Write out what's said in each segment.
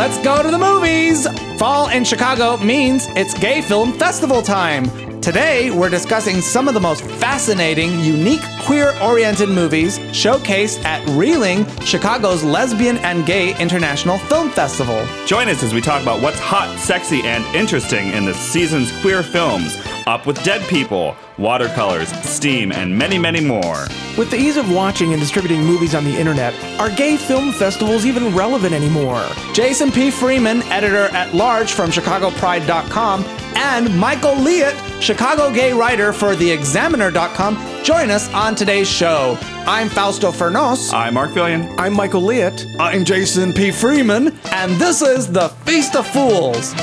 Let's go to the movies! Fall in Chicago means it's Gay Film Festival time. Today, we're discussing some of the most fascinating, unique, queer-oriented movies showcased at Reeling, Chicago's Lesbian and Gay International Film Festival. Join us as we talk about what's hot, sexy, and interesting in the season's queer films. Up with Dead People, Watercolors, Steam, and many, many more. With the ease of watching and distributing movies on the internet, are gay film festivals even relevant anymore? Jason P. Freeman, editor-at-large from ChicagoPride.com, and Michael Liet, Chicago gay writer for TheExaminer.com, join us on today's show. I'm Fausto Fernos. I'm Mark Fillion. I'm Michael Liet. I'm Jason P. Freeman, and this is the Feast of Fools.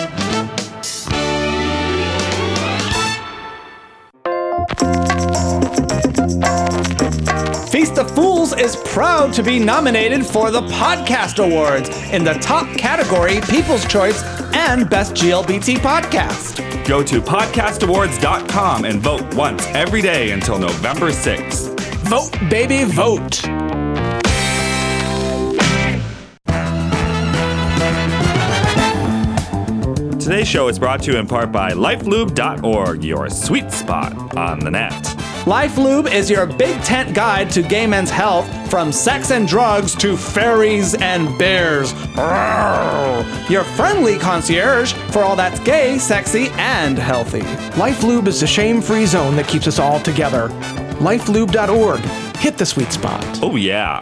Feast of Fools is proud to be nominated for the Podcast Awards in the top category People's Choice and Best GLBT Podcast. Go to podcastawards.com and vote once every day until November 6th. Vote, baby, vote. Today's show is brought to you in part by lifelube.org, your sweet spot on the net. LifeLube is your big tent guide to gay men's health, from sex and drugs to fairies and bears. Your friendly concierge for all that's gay, sexy, and healthy. LifeLube is the shame-free zone that keeps us all together. lifelube.org. Hit the sweet spot. Oh, yeah.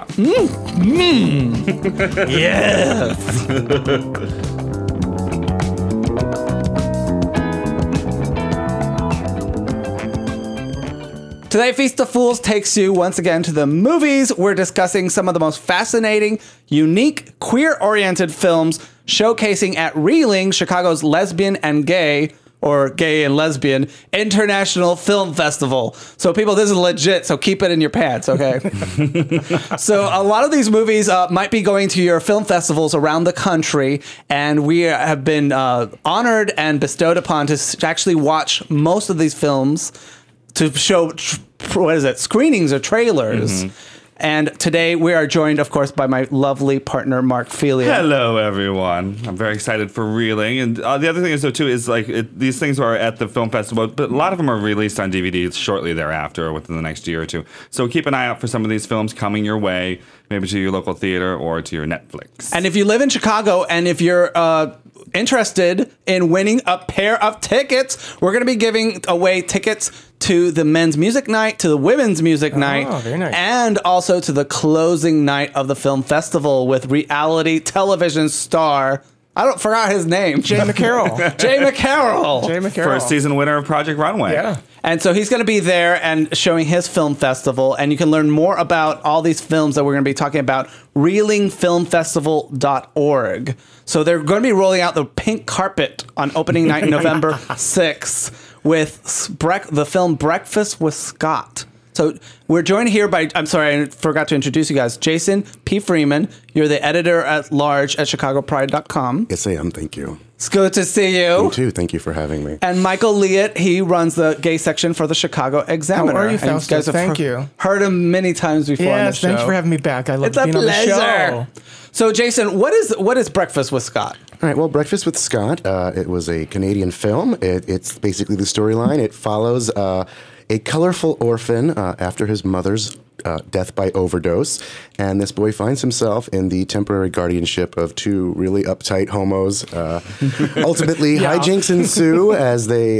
Yes. Today, Feast of Fools takes you once again to the movies. We're discussing some of the most fascinating, unique, queer-oriented films showcasing at Reeling, Chicago's Lesbian and Gay, or Gay and Lesbian, International Film Festival. So people, this is legit, so keep it in your pants, okay? So a lot of these movies might be going to your film festivals around the country, and we have been honored and bestowed upon to actually watch most of these films to show, screenings or trailers. Mm-hmm. And today we are joined, of course, by my lovely partner, Mark Fillion. Hello, everyone. I'm very excited for Reeling. And the other thing is, though, too, is these things are at the film festival, but a lot of them are released on DVDs shortly thereafter or within the next year or two. So keep an eye out for some of these films coming your way, maybe to your local theater or to your Netflix. And if you live in Chicago and if you're interested in winning a pair of tickets, we're going to be giving away tickets to the men's music night, to the women's music night, very nice. And also to the closing night of the film festival with reality television star, forgot his name. Jay McCarroll. Jay McCarroll. First season winner of Project Runway. Yeah. And so he's going to be there and showing his film festival. And you can learn more about all these films that we're going to be talking about, reelingfilmfestival.org. So they're going to be rolling out the pink carpet on opening night, November 6th, with the film Breakfast with Scott. So we're joined here by, I'm sorry, I forgot to introduce you guys, Jason P. Freeman. You're the editor-at-large at ChicagoPride.com. Yes, I am. Thank you. It's good to see you. You too. Thank you for having me. And Michael Liet, he runs the gay section for the Chicago Examiner. How are you, Fausto? Thank you. Heard him many times before on the show. Thanks for having me back. I love It's a being on the pleasure. show. So, Jason, what is Breakfast with Scott? All right. Well, Breakfast with Scott, it was a Canadian film. It's basically the storyline. It follows a colorful orphan after his mother's death by overdose. And this boy finds himself in the temporary guardianship of two really uptight homos. Ultimately, hijinks ensue as they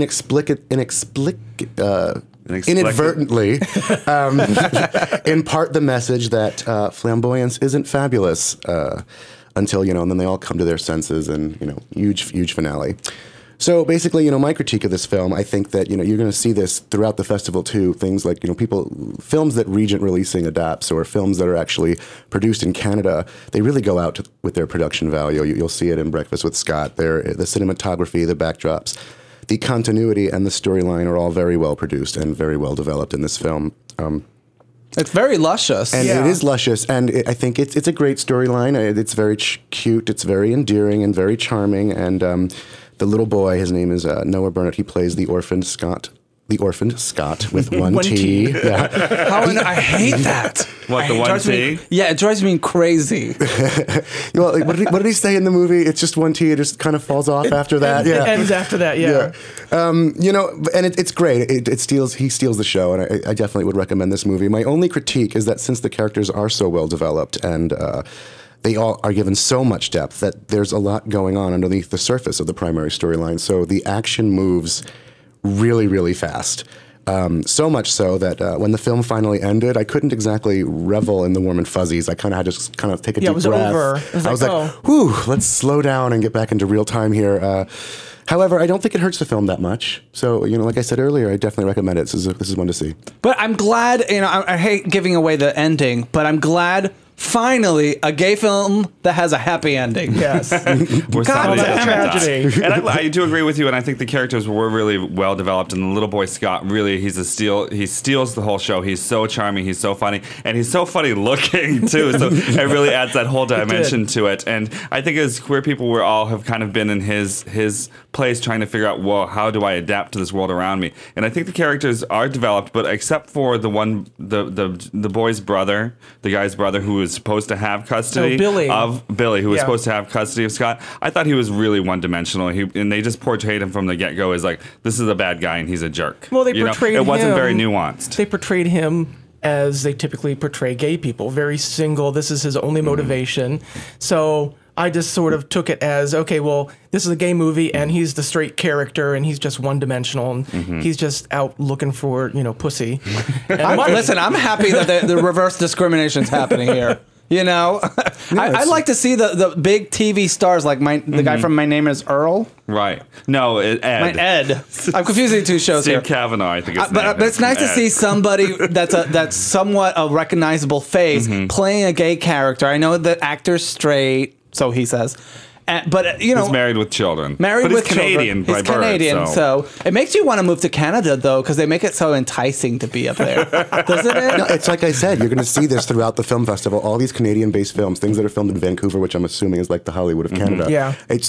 inadvertently impart the message that flamboyance isn't fabulous until, and then they all come to their senses and, huge finale. So basically, my critique of this film, I think that, you're going to see this throughout the festival too. Things like, films that Regent Releasing adapts or films that are actually produced in Canada, they really go out with their production value. You'll see it in Breakfast with Scott. The cinematography, the backdrops, the continuity, and the storyline are all very well produced and very well developed in this film. It's very luscious. And it is luscious, and I think it's a great storyline. It's very cute, it's very endearing and very charming, and the little boy, his name is Noah Burnett, he plays the orphaned Scott the orphaned Scott with one One T. T. Yeah. I hate that. What, the one drives me- T? Yeah, it drives me crazy. Well, like, what did he say in the movie? It's just one T. It just kind of falls off after that. It ends after that, yeah. You know, and it's great. He steals the show, and I definitely would recommend this movie. My only critique is that since the characters are so well developed and they all are given so much depth, that there's a lot going on underneath the surface of the primary storyline. So the action moves really, really fast. So much so that when the film finally ended, I couldn't exactly revel in the warm and fuzzies. I kind of had to just kind of take a deep it was breath. over. It was I was like, like, whew, let's slow down and get back into real time here. However, I don't think it hurts the film that much. So, you know, like I said earlier, I definitely recommend it. This is one to see. But I'm glad, you know, I hate giving away the ending, but I'm glad finally a gay film that has a happy ending. Yes. Where God somebody damn doesn't it. Tragedy. die. And I do agree with you, and I think the characters were really well developed. And the little boy Scott, really, he's a steal. He steals the whole show. He's so charming. He's so funny, and he's so funny looking too. So it really adds that whole dimension to it. And I think as queer people, we all have kind of been in his place, trying to figure out, well, how do I adapt to this world around me? And I think the characters are developed, but except for the boy's brother, the guy's brother, who was supposed to have custody of Billy, who was supposed to have custody of Scott. I thought he was really one-dimensional. And they just portrayed him from the get-go as like, this is a bad guy and he's a jerk. Well, they portrayed him. It wasn't very nuanced. They portrayed him as they typically portray gay people, very single. This is his only motivation. So I just sort of took it as, okay, well, this is a gay movie and he's the straight character and he's just one-dimensional and he's just out looking for, pussy. Listen, I'm happy that the reverse discrimination is happening here. You know, I'd like to see the big TV stars like the guy from My Name Is Earl. Right. No, Ed. Ed. I'm confusing two shows Steve here. Kavanaugh, I think. But it's nice to see somebody that's somewhat a recognizable face playing a gay character. I know the actor's straight, so he says. But he's married with children. Married with Canadian children. by He's Canadian, birth, so it makes you want to move to Canada though, because they make it so enticing to be up there, doesn't it? No, it's like I said, you're going to see this throughout the film festival. All these Canadian-based films, things that are filmed in Vancouver, which I'm assuming is like the Hollywood of Canada. Yeah, it's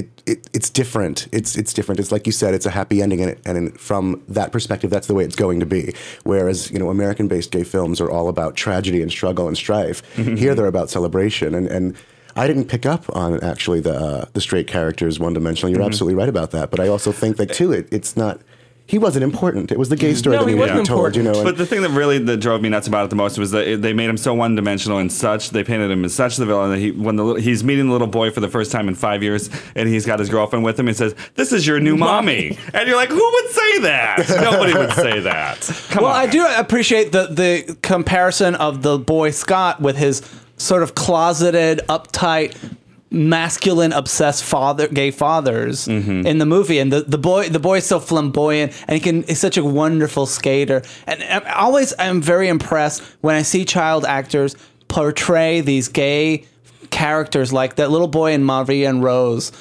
different. It's different. It's like you said, it's a happy ending, and from that perspective, that's the way it's going to be. Whereas American-based gay films are all about tragedy and struggle and strife. Here, they're about celebration and I didn't pick up on actually the straight characters one-dimensional. You're absolutely right about that. But I also think that too, it's not. He wasn't important. It was the gay story that he wasn't told. But the thing that drove me nuts about it the most was that they made him so one-dimensional and such. They painted him as such the villain that he's meeting the little boy for the first time in 5 years, and he's got his girlfriend with him. And says, "This is your new mommy," and you're like, "Who would say that? Nobody would say that." Come on. I do appreciate the comparison of the boy Scott with his sort of closeted, uptight, masculine, obsessed gay fathers in the movie, and the boy is so flamboyant, and he's such a wonderful skater. And I'm very impressed when I see child actors portray these gay characters, like that little boy in Maria and Rose.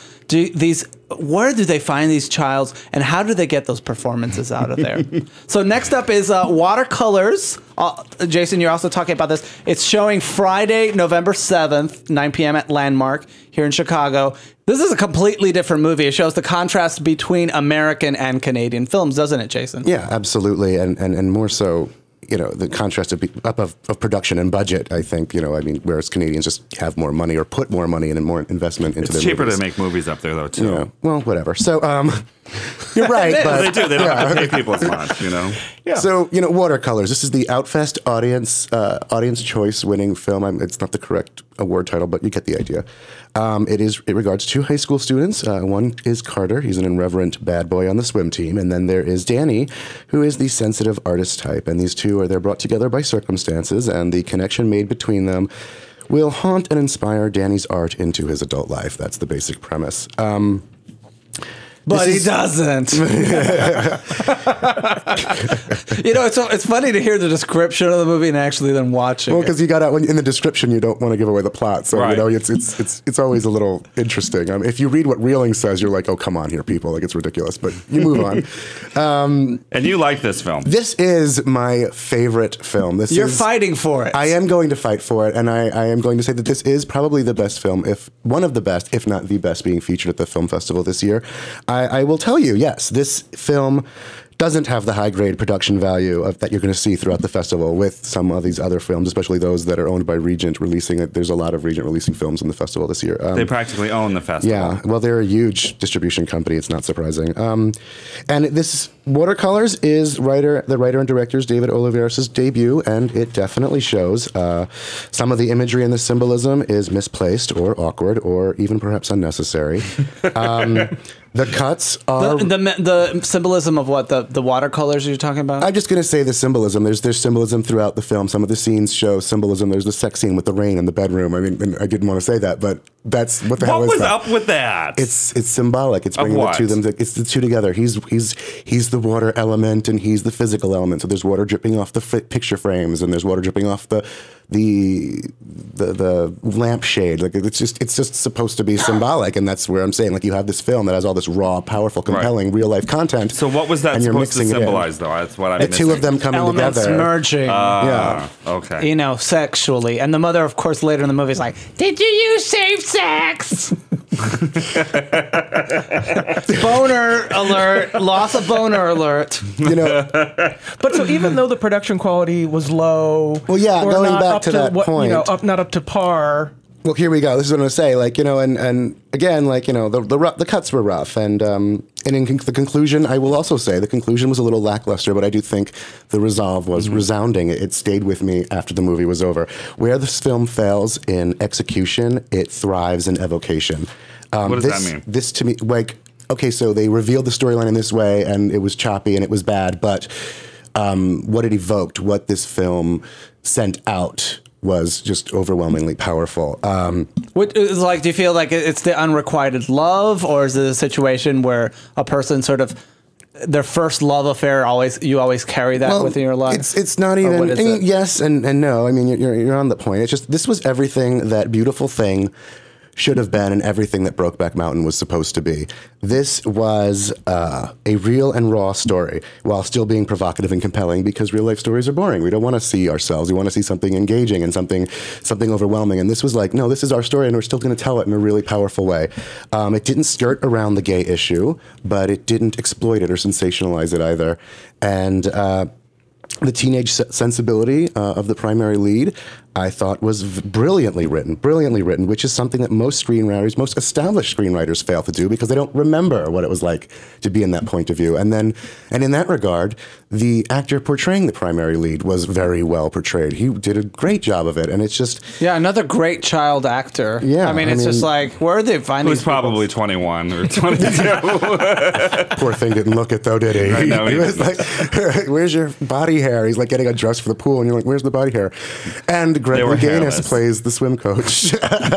Where do they find these childs, and how do they get those performances out of there? So next up is Watercolors. Jason, you're also talking about this. It's showing Friday, November 7th, 9 p.m. at Landmark here in Chicago. This is a completely different movie. It shows the contrast between American and Canadian films, doesn't it, Jason? Yeah, absolutely, and more so. The contrast of production and budget, I think, whereas Canadians just have more money or put more money and more investment into their movies. It's cheaper to make movies up there, though, too. Yeah. Well, whatever. So, you're right. But they do. They don't have to pay people as much, Yeah. So, Watercolors. This is the Outfest audience choice winning film. It's not the correct award title, but you get the idea. It regards two high school students. One is Carter. He's an irreverent bad boy on the swim team. And then there is Danny, who is the sensitive artist type. And these two they're brought together by circumstances, and the connection made between them will haunt and inspire Danny's art into his adult life. That's the basic premise. But he doesn't. It's funny to hear the description of the movie and actually then watching. Well, because you got in the description, you don't want to give away the plot, so right. It's always a little interesting. If you read what Reeling says, you're like, oh, come on here, people, like it's ridiculous. But you move on. And you like this film? This is my favorite film. You're fighting for it. I am going to fight for it, and I am going to say that this is probably the best film, if one of the best, if not the best, being featured at the film festival this year. I will tell you, yes, this film doesn't have the high grade production value that you're going to see throughout the festival with some of these other films, especially those that are owned by Regent releasing it. There's a lot of Regent releasing films in the festival this year. They practically own the festival. Yeah, well, they're a huge distribution company. It's not surprising. And this Watercolors is the writer and director's David Oliveros' debut, and it definitely shows. Some of the imagery and the symbolism is misplaced or awkward or even perhaps unnecessary. The cuts are... The symbolism of what? The watercolors you're talking about? I'm just going to say the symbolism. There's symbolism throughout the film. Some of the scenes show symbolism. There's the sex scene with the rain in the bedroom. I mean, and I didn't want to say that, but that's what the hell is that? What was up with that? It's symbolic. It's bringing the two of them. It's the two together. He's the water element and he's the physical element. So there's water dripping off the picture frames and there's water dripping off the lampshade. Like it's just supposed to be symbolic, and that's where I'm saying like you have this film that has all this raw, powerful, compelling, real life content. So what was that supposed to symbolize, though? That's what I'm the two of them coming Elements together, merging. Yeah. Okay. You know, sexually. And the mother, of course, later in the movie is like, "Did you use safe sex?" Boner alert. Loss of boner alert. You know, But so even though the production quality was low, Well, yeah, or going not back up to that point. not up to par. well, here we go. This is what I'm going to say. Like, you know, and again, like, you know, the cuts were rough, and in the conclusion, I will also say the conclusion was a little lackluster, but I do think the resolve was resounding. It stayed with me after the movie was over. Where this film fails in execution, it thrives in evocation. What does that mean? This to me, like, okay, so they revealed the storyline in this way, and it was choppy and it was bad, but what it evoked, what this film sent out, was just overwhelmingly powerful. What is like? Do you feel like it's the unrequited love, or is it a situation where a person sort of their first love affair you always carry that within your life? It's not even. what is I mean, it? yes and no. I mean, you're on the point. It's just this was everything that Beautiful Thing should have been and everything that Brokeback Mountain was supposed to be. This was a real and raw story while still being provocative and compelling, because real life stories are boring. We don't want to see ourselves. We want to see something engaging and something overwhelming. And this was like, no, this is our story and we're still going to tell it in a really powerful way. It didn't skirt around the gay issue, but it didn't exploit it or sensationalize it either. And the teenage sensibility of the primary lead, I thought was brilliantly written, which is something that most screenwriters, most established screenwriters fail to do because they don't remember what it was like to be in that point of view. And in that regard, the actor portraying the primary lead was very well portrayed. He did a great job of it. And it's just... Yeah, another great child actor. Yeah, I mean, it's just like, where are they finding Who's probably 21 or 22. Poor thing didn't look it though, did he? I know, he he was like, where's your body hair? He's like getting undressed for the pool and you're like, where's the body hair? And Greg They were Louganis hairless. plays the swim coach.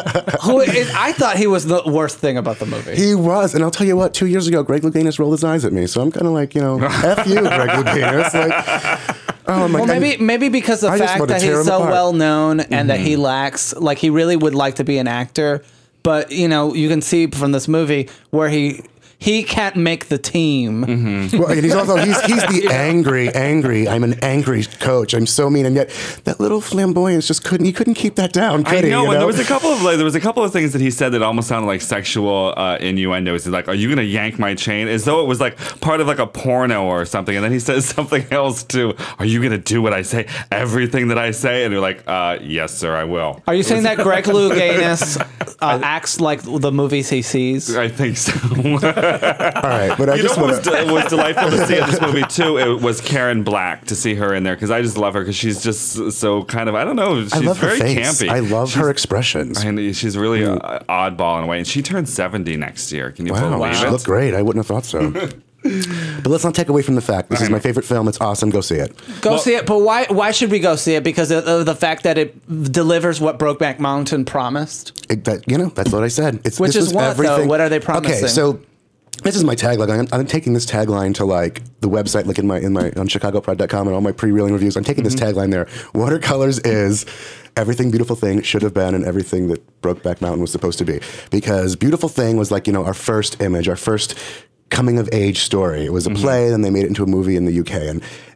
I thought he was the worst thing about the movie. He was, and I'll tell you what, 2 years ago, Greg Louganis rolled his eyes at me, so I'm kind of like, you know, F you, Greg Louganis. Like, oh my Well, God. maybe because the I just fact want to that tear he's him so apart. well known and that he lacks, like, he really would like to be an actor, but you know, you can see from this movie where he can't make the team. Well, and he's also he's the angry. I'm an angry coach. I'm so mean, and yet that little flamboyance just couldn't keep that down. Could I he, know, you and there was a couple of things that he said that almost sounded like sexual innuendos. He's like, "Are you gonna yank my chain?" As though it was like part of like a porno or something. And then he says something else too. "Are you gonna do what I say? Everything that I say?" And you're like, "Yes, sir, I will." Are you saying that Greg Louganis acts like the movies he sees? I think so. All right, but I You know just what want to. was delightful to see in this movie too? It was Karen Black, to see her in there, because I just love her because she's just so kind of, I don't know, she's I love her very face. campy. I love her expressions. And she's really oddball in a way. And she turns 70 next year. Can you believe She it? looked great. I wouldn't have thought so. But let's not take away from the fact this is my favorite film. It's awesome. Go see it. Go see it, but why should we go see it? Because of the fact that it delivers what Brokeback Mountain promised? That's what I said. Which is what, though? What are they promising? Okay, so this is my tagline. I'm taking this tagline to like the website, like in my on ChicagoPride.com and all my pre-reeling reviews. I'm taking this tagline there. Watercolors is everything Beautiful Thing should have been and everything that Brokeback Mountain was supposed to be. Because Beautiful Thing was like, our first image, our first coming of age story. It was a play, then they made it into a movie in the UK.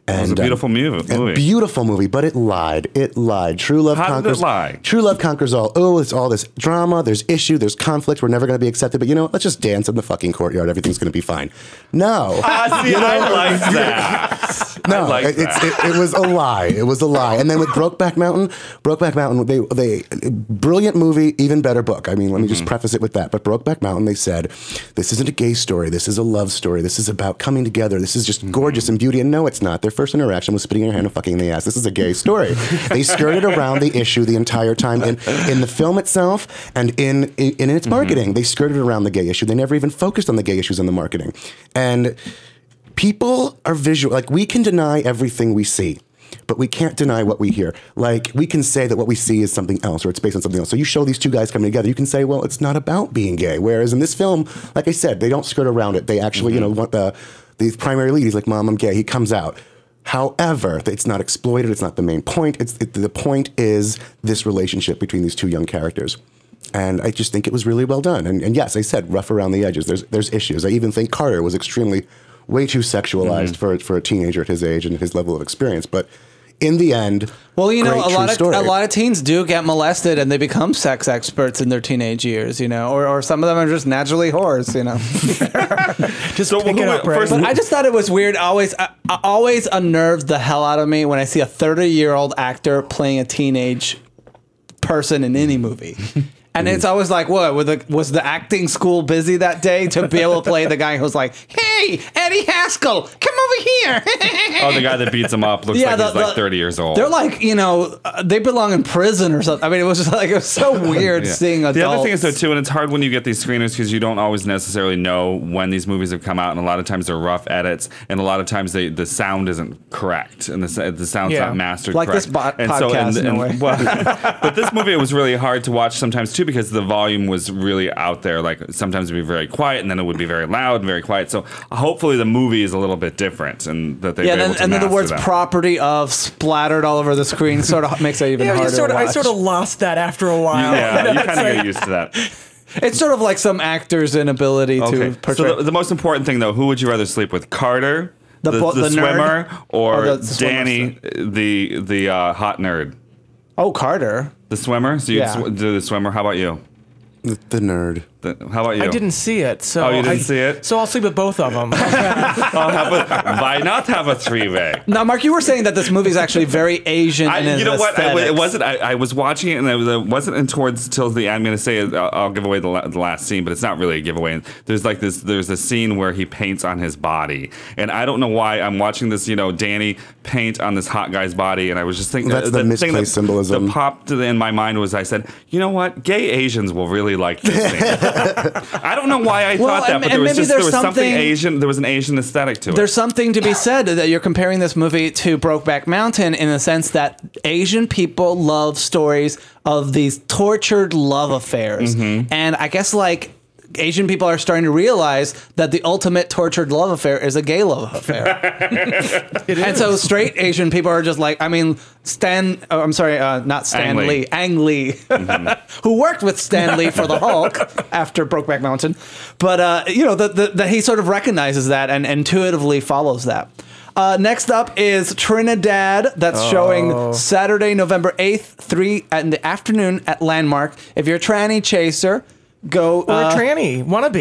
And, It was a beautiful movie. A beautiful movie, but it lied. It lied. True love How conquers. did it lie? True love conquers all. Oh, it's all this drama. There's issue. There's conflict. We're never going to be accepted. But you know what? Let's just dance in the fucking courtyard. Everything's going to be fine. No. See, I like that. No, I like that. It was a lie. It was a lie. And then with Brokeback Mountain, they brilliant movie, even better book. I mean, let me just preface it with that. But Brokeback Mountain, they said, this isn't a gay story. This is a love story. This is about coming together. This is just gorgeous and beauty. And no, it's not. Their first interaction was spitting in her hand and fucking in the ass. This is a gay story. They skirted around the issue the entire time in the film itself and in its marketing. They skirted around the gay issue. They never even focused on the gay issues in the marketing. And people are visual. Like, we can deny everything we see, but we can't deny what we hear. Like, we can say that what we see is something else or it's based on something else. So you show these two guys coming together, you can say, well, it's not about being gay. Whereas in this film, like I said, they don't skirt around it. They actually, want the primary lead. He's like, Mom, I'm gay. He comes out. However, it's not exploited. It's not the main point. The point is this relationship between these two young characters. And I just think it was really well done. And yes, I said rough around the edges. There's issues. I even think Carter was way too sexualized for a teenager at his age and his level of experience. But in the end, well, a story. lot of teens do get molested and they become sex experts in their teenage years, or some of them are just naturally whores, Just pick it up, right? But I just thought it was weird. Always unnerved the hell out of me when I see a 30-year-old actor playing a teenage person in any movie. And it's always like, what? Was the acting school busy that day to be able to play the guy who's like, hey, Eddie Haskell, come over here. Oh, the guy that beats him up looks like he's like 30 years old. They're like, they belong in prison or something. I mean, it was just like, it was so weird seeing adults. The other thing is, though, too, and it's hard when you get these screeners because you don't always necessarily know when these movies have come out, and a lot of times they're rough edits, and a lot of times the sound isn't correct, and the sound's not mastered like correct. This podcast, in a way. But this movie, it was really hard to watch sometimes, too, because the volume was really out there. Like, sometimes it would be very quiet, and then it would be very loud and very quiet. So hopefully the movie is a little bit different, and that they've been able to and then the words that. "property of" splattered all over the screen sort of makes it even harder to watch. I sort of lost that after a while. Yeah, you kind of get used to that. It's sort of like some actor's inability to portray. So the most important thing, though, who would you rather sleep with? Carter, the swimmer, nerd? or the Danny, the hot nerd? Oh, Carter. The swimmer? So you Yeah. do the swimmer. How about you? The nerd. How about you? I didn't see it, so Oh, you didn't see it? So I'll sleep with both of them. Why not have a three-way? Now, Mark, you were saying that this movie is actually very Asian in its You know what? aesthetics. It wasn't. I was watching it, and it wasn't till the end. I'm going to say I'll give away the last scene, but it's not really a giveaway. There's like this. There's a scene where he paints on his body, and I don't know why I'm watching this. Danny paint on this hot guy's body, and I was just thinking That's the misplaced symbolism. That popped in my mind was I said, you know what? Gay Asians will really like this scene. I don't know why I thought that, but there was something Asian. There was an Asian aesthetic to it. There's something to be said that you're comparing this movie to Brokeback Mountain in the sense that Asian people love stories of these tortured love affairs. And I guess Asian people are starting to realize that the ultimate tortured love affair is a gay love affair. And so straight Asian people are just like, not Stan Ang Lee. Lee, Ang Lee, who worked with Stan Lee for the Hulk after Brokeback Mountain. But, that he sort of recognizes that and intuitively follows that. Next up is Trinidad. That's showing Saturday, November 8th, 3 in the afternoon at Landmark. If you're a tranny chaser, go Or a tranny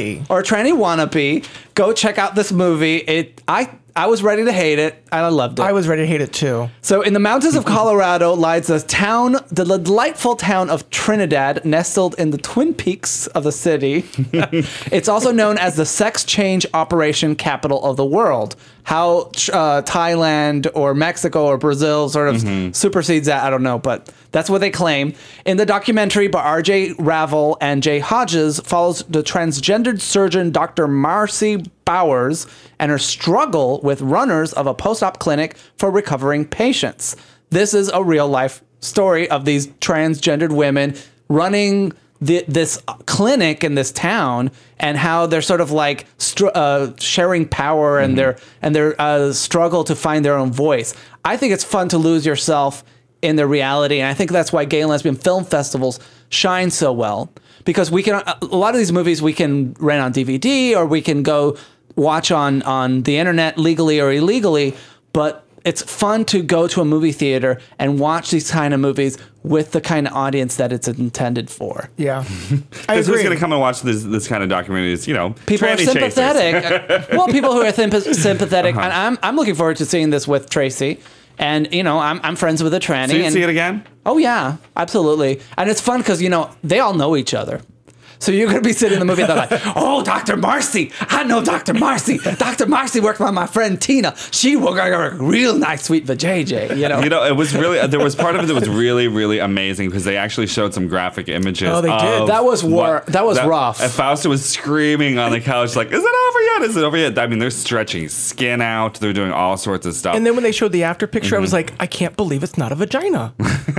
wannabe. Go check out this movie. I was ready to hate it, and I loved it. I was ready to hate it too. So in the mountains of Colorado lies the delightful town of Trinidad, nestled in the Twin Peaks of the city. It's also known as the sex change operation capital of the world. How Thailand or Mexico or Brazil sort of supersedes that, I don't know, but that's what they claim. In the documentary by R.J. Ravel and Jay Hodges follows the transgendered surgeon Dr. Marcy Bowers and her struggle with runners of a post-op clinic for recovering patients. This is a real-life story of these transgendered women running this clinic in this town, and how they're sort of like sharing power and their struggle to find their own voice. I think it's fun to lose yourself in their reality, and I think that's why gay and lesbian film festivals shine so well, because we can a lot of these movies we can rent on DVD or we can go watch on the internet legally or illegally, but it's fun to go to a movie theater and watch these kind of movies with the kind of audience that it's intended for. Yeah, I Because who's agree. going to come and watch this kind of documentaries? You know, People are tranny chasers. sympathetic. Well, people who are sympathetic, and I'm looking forward to seeing this with Tracy. And you know, I'm friends with a tranny. So you and, see it again? Oh yeah, absolutely. And it's fun because, you know, they all know each other. So you're going to be sitting in the movie and they're like, oh, Dr. Marcy. I know Dr. Marcy. Dr. Marcy worked with my friend Tina. She worked a real nice sweet vajayjay, you know. You know, it was really, there was part of it that was really, really amazing because they actually showed some graphic images. Oh, they did? of That was what- rough. And Fausta was screaming on the couch like, is it over yet? Is it over yet? I mean, they're stretching skin out. They're doing all sorts of stuff. And then when they showed the after picture, I was like, I can't believe it's not a vagina.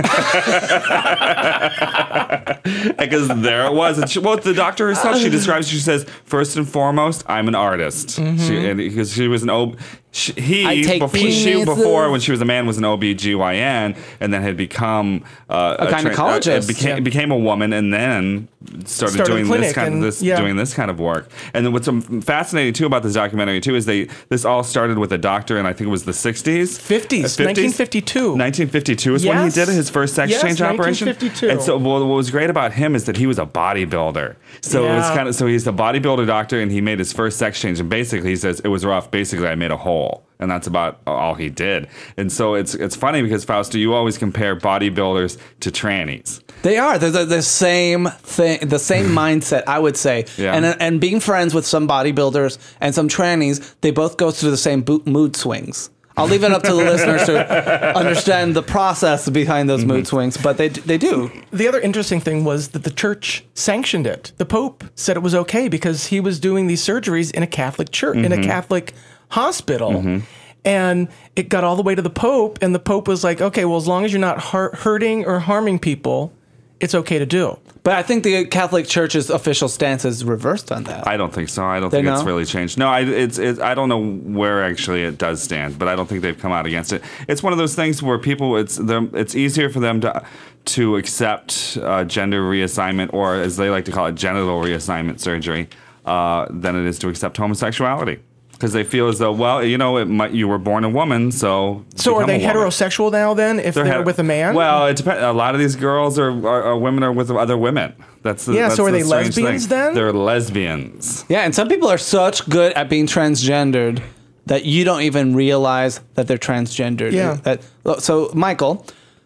Because there it was. And well, the doctor herself, she describes, she says, first and foremost, I'm an artist. Because she was an I take penises. before, when she was a man, was an OBGYN, and then had become a gynecologist. became a woman, and then started doing clinic doing this kind of work. And then what's fascinating too about this documentary too is this all started with a doctor, and I think it was the 60s. 50s, 1952. 1952 is when he Yes. did his first sex Yes, change operation. 1952. And so, well, what was great about him is that he was a bodybuilder. So it was Yeah. kind of, so he's a bodybuilder doctor, and he made his first sex change. And basically, he says it was rough. Basically, I made a hole, and that's about all he did. And so it's funny because Fausta, you always compare bodybuilders to trannies. They are. They're the same thing, the same mindset, I would say. Yeah. And being friends with some bodybuilders and some trannies, they both go through the same mood swings. I'll leave it up to the listeners to understand the process behind those mood swings, but they do. The other interesting thing was that the church sanctioned it. The Pope said it was okay because he was doing these surgeries in a Catholic church, in a Catholic hospital. And it got all the way to the Pope, and the Pope was like, okay, well, as long as you're not hurting or harming people, it's okay to do. But I think the Catholic Church's official stance is reversed on that. I don't think so. I don't think it's really changed. No, I don't know where actually it does stand, but I don't think they've come out against it. It's one of those things where people, it's easier for them to accept gender reassignment, or as they like to call it, genital reassignment surgery, than it is to accept homosexuality. Because they feel as though, well, you know, you were born a woman, so. So are they heterosexual now then, if they're with a man? Well, it depends. A lot of these girls are women are with other women. That's so are the they strange lesbians thing. then? They're lesbians. Yeah, and some people are such good at being transgendered that you don't even realize that they're transgendered. Yeah. So, Michael,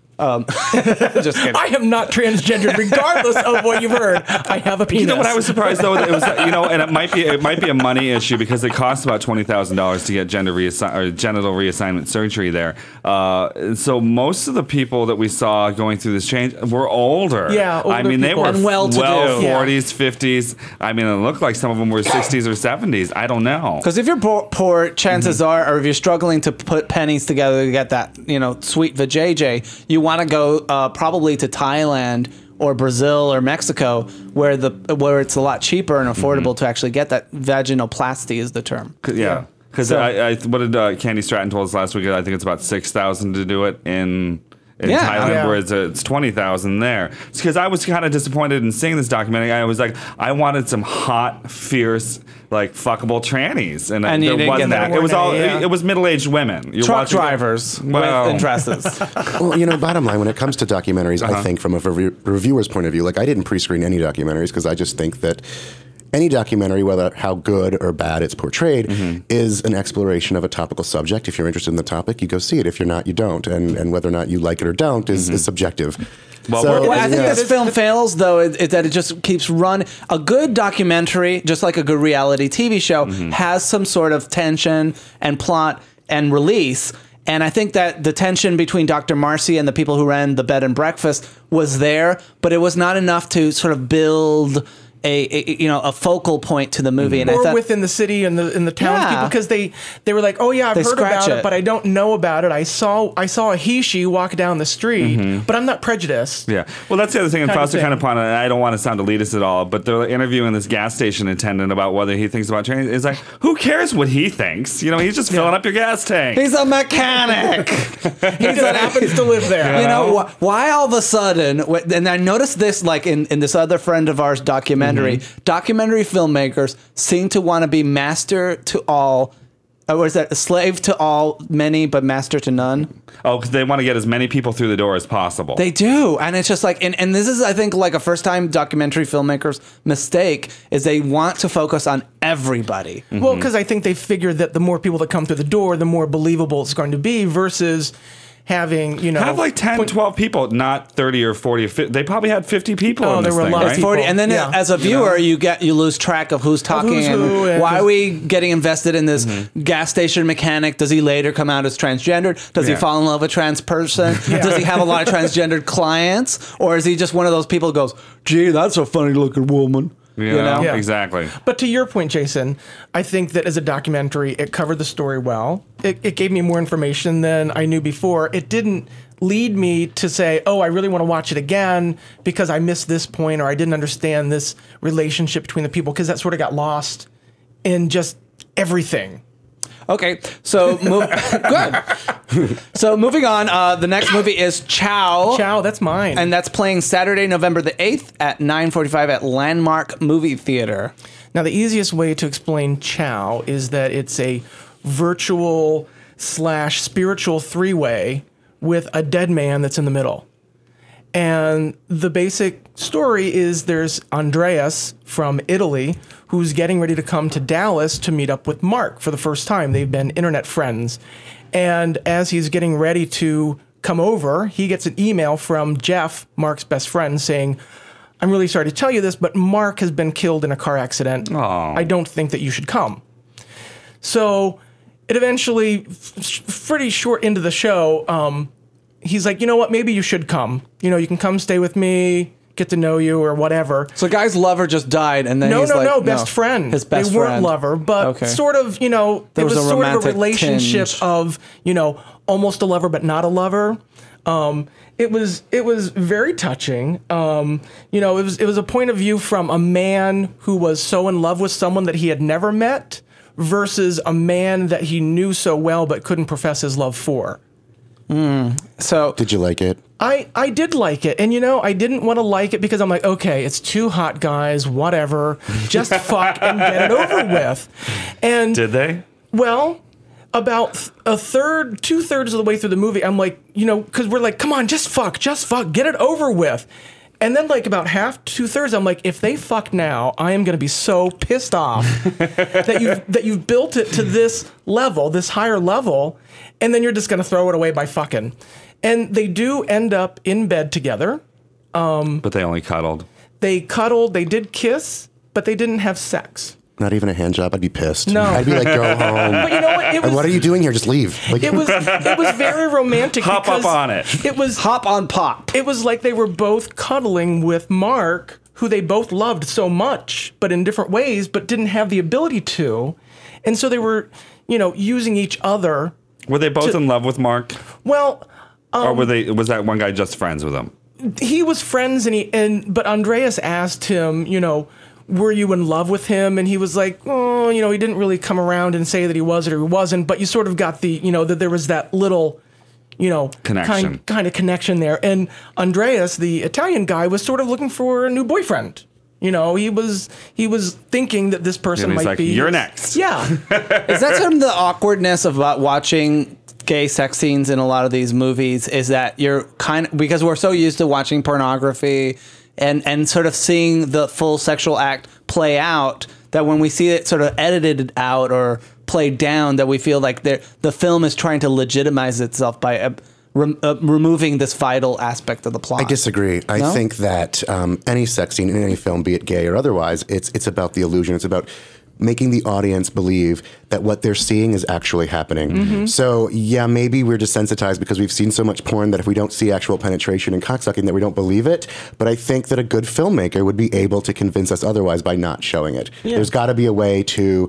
just kidding. I am not transgendered, regardless of what you've heard. I have a penis. You know what I was surprised though? It was, you know, and it might be a money issue because it costs about $20,000 to get genital reassignment surgery there. So most of the people that we saw going through this change were older. Yeah, older I mean, they people. were And well-to-do. 40s, 50s. I mean, it looked like some of them were 60s or 70s. I don't know. Because if you're poor, chances are, or if you're struggling to put pennies together to get that, you know, sweet vajayjay, you want to go probably to Thailand or Brazil or Mexico, where it's a lot cheaper and affordable to actually get that. Vaginoplasty is the term. Yeah. Because what did Candy Stratton told us last week? I think it's about $6,000 to do it in Thailand, Yeah. whereas it's $20,000 there. Because I was kind of disappointed in seeing this documentary. I was like, I wanted some hot, fierce, like fuckable trannies, and you there didn't wasn't get that. that. It was all. Yeah. It was middle-aged women. You're Truck watching- drivers Well- with dresses. Well, you know, bottom line, when it comes to documentaries, I think from a reviewer's point of view, like I didn't pre-screen any documentaries because I just think that any documentary, whether how good or bad it's portrayed, is an exploration of a topical subject. If you're interested in the topic, you go see it. If you're not, you don't. And whether or not you like it or don't is subjective. Well, Well, I think yeah. this film fails, though, that it just keeps running. A good documentary, just like a good reality TV show, has some sort of tension and plot and release. And I think that the tension between Dr. Marcy and the people who ran the bed and breakfast was there, but it was not enough to sort of build a focal point to the movie. And I or thought, within the city and the townspeople, Yeah. because they were like, oh yeah, I've They heard scratch about it. it, but I don't know about it. I saw a he/she walk down the street, but I'm not prejudiced. Yeah. Well, that's the other thing. And Kind of Fausta kind of thing. upon it. I don't want to sound elitist at all, but they're interviewing this gas station attendant about whether he thinks about training. It's like, who cares what he thinks? You know, he's just filling up your gas tank. he's a mechanic. He just happens to live there. You know, why all of a sudden, and I noticed this like in this other friend of ours documentary, documentary filmmakers seem to want to be master to all Or is that a slave to all, many, but master to none? Oh, because they want to get as many people through the door as possible. They do. And it's just like, and this is, I think, like a first time documentary filmmaker's mistake is they want to focus on everybody. Well, because I think they figured that the more people that come through the door, the more believable it's going to be versus having, have like 10, 12 people, not 30 or 40 or 50. They probably had 50 people in there this were a thing, lot of right? people. 40, and then Yeah. as a viewer, you lose track of who's talking who's who, and and why are we getting invested in this gas station mechanic? Does he later come out as transgendered? Does he Yeah. fall in love with a trans person? Does he have a lot of transgendered clients? Or is he just one of those people who goes, gee, that's a funny looking woman? Yeah. Exactly. But to your point, Jason, I think that as a documentary, it covered the story well. It gave me more information than I knew before. It didn't lead me to say, oh, I really want to watch it again because I missed this point or I didn't understand this relationship between the people, because that sort of got lost in just everything. Okay, so good. So moving on, the next movie is Chow. Chow, that's mine. And that's playing Saturday, November the 8th at 9:45 at Landmark Movie Theater. Now, the easiest way to explain Chow is that it's a virtual / spiritual three-way with a dead man that's in the middle. And the basic story is there's Andreas from Italy who's getting ready to come to Dallas to meet up with Mark for the first time. They've been internet friends. And as he's getting ready to come over, he gets an email from Jeff, Mark's best friend, saying, I'm really sorry to tell you this, but Mark has been killed in a car accident. Aw. I don't think that you should come. So it eventually, pretty short into the show, he's like, you know what, maybe you should come. You know, you can come stay with me, get to know you or whatever. So guy's lover just died, and then No, he's like, no, best friend. His best they weren't friend. lover, but Okay. sort of, you know, There it was was a sort of a romantic relationship tinge. of, you know, almost a lover but not a lover. It was very touching. You know, it was a point of view from a man who was so in love with someone that he had never met versus a man that he knew so well but couldn't profess his love for. So Did you like it? I did like it. And, you know, I didn't want to like it because I'm like, okay, it's two hot guys, whatever. Just fuck and get it over with. And, Did they? well, about 2/3 of the way through the movie, I'm like, you know, because we're like, come on, just fuck, get it over with. And then, like, about half, 2/3, I'm like, if they fuck now, I am going to be so pissed off that you've built it to this level, this higher level, and then you're just going to throw it away by fucking. And they do end up in bed together. But they only cuddled. They cuddled, they did kiss, but they didn't have sex. Not even a hand job. I'd be pissed. No. I'd be like, go home. But you know what? It was, What are you doing here? Just leave. Like, it was very romantic. Hop up because on it. It was hop on pop. It was like they were both cuddling with Mark, who they both loved so much, but in different ways, but didn't have the ability to. And so they were, you know, using each other. Were they both in love with Mark? Well, Or was that one guy just friends with him? he was friends but Andreas asked him, you know, were you in love with him? And he was like, oh, you know, he didn't really come around and say that he was or he wasn't, but you sort of got the, you know, that there was that little, you know, Connection. kind of connection there. And Andreas, the Italian guy, was sort of looking for a new boyfriend. You know, he was thinking that this person And he's might like, be. "You're next." Yeah. Is that some of the awkwardness about watching gay sex scenes in a lot of these movies? Is that you're because we're so used to watching pornography and sort of seeing the full sexual act play out, that when we see it sort of edited out or played down, that we feel like the film is trying to legitimize itself by removing this vital aspect of the plot. I disagree. I No? think that any sex scene in any film, be it gay or otherwise, it's about the illusion. It's about making the audience believe that what they're seeing is actually happening. Mm-hmm. So, yeah, maybe we're desensitized because we've seen so much porn that if we don't see actual penetration and cocksucking, that we don't believe it. But I think that a good filmmaker would be able to convince us otherwise by not showing it. Yeah. There's got to be a way to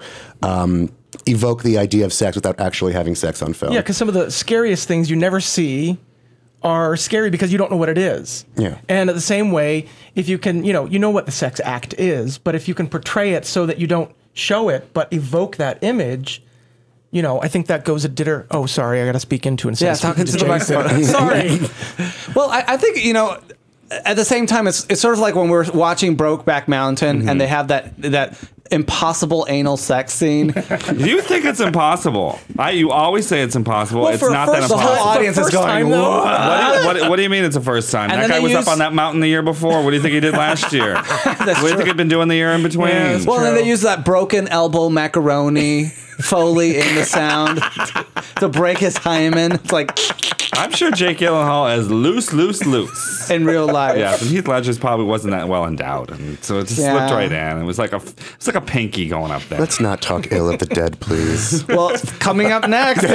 evoke the idea of sex without actually having sex on film. Yeah, because some of the scariest things you never see are scary because you don't know what it is. Yeah. And in the same way, if you can, you know what the sex act is, but if you can portray it so that you don't show it, but evoke that image, you know, I think that goes a dither. Oh, sorry, I got to speak into it. Yeah, talking to the microphone. Sorry. Well, I think, you know, at the same time, it's sort of like when we're watching Brokeback Mountain and they have that impossible anal sex scene. You think it's impossible? You always say it's impossible. Well, It's for a not that first- The whole impossible. audience is first going, time, though? "What?" What do you mean it's the first time? And That then guy they was up on that mountain the year before. What do you think he did last year? What do you think he'd been doing the year in between? Yes. Well, then True. they use that broken elbow macaroni Foley in the sound to break his hymen. It's like I'm sure Jake Gyllenhaal is loose. in real life. Yeah, and Heath Ledger's probably wasn't that well endowed, and so it just Yeah. slipped right in. It was like a pinky going up there. Let's not talk ill of the dead, please. Well, coming up next is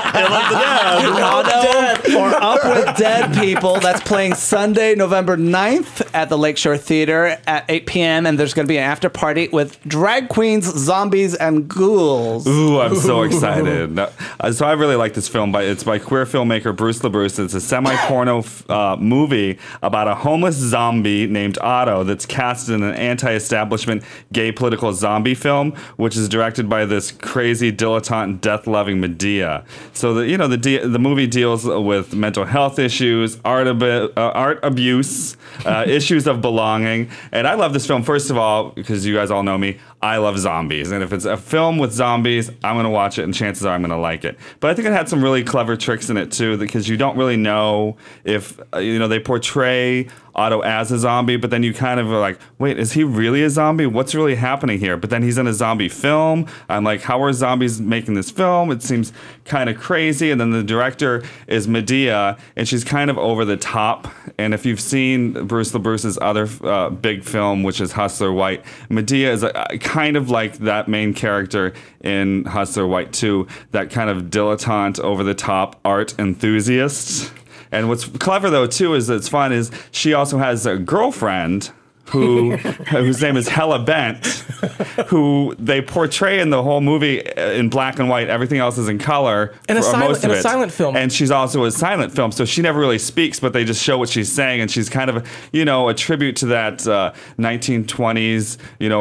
Otto or Up with Dead People. That's playing Sunday, November 9th at the Lakeshore Theater at 8 p.m. And there's going to be an after party with drag queens, zombies, and ghouls. Ooh, I'm so excited. So I really like this film. It's by queer filmmaker Bruce LaBruce. It's a semi-porno movie about a homeless zombie named Otto that's cast in an anti-establishment gay political zombie film, which is directed by this crazy dilettante, death-loving Medea. So the movie deals with mental health issues, art abuse, issues of belonging. And I love this film, first of all, because you guys all know me, I love zombies. And if it's a film with zombies, I'm going to watch it, and chances are I'm going to like it. But I think it had some really clever tricks in it, too, because you don't really know if, they portray Otto as a zombie, but then you kind of are like, wait, is he really a zombie? What's really happening here? But then he's in a zombie film. I'm like, how are zombies making this film? It seems kind of crazy. And then the director is Medea, and she's kind of over the top. And if you've seen Bruce LaBruce's other big film, which is Hustler White, Medea is kind of like that main character in Hustler White 2, that kind of dilettante, over the top art enthusiast. And what's clever, though, too, is she also has a girlfriend whose name is Hella Bent, who they portray in the whole movie in black and white. Everything else is in color. And a silent film. And she's also a silent film, so she never really speaks, but they just show what she's saying, and she's kind of, a tribute to that 1920s,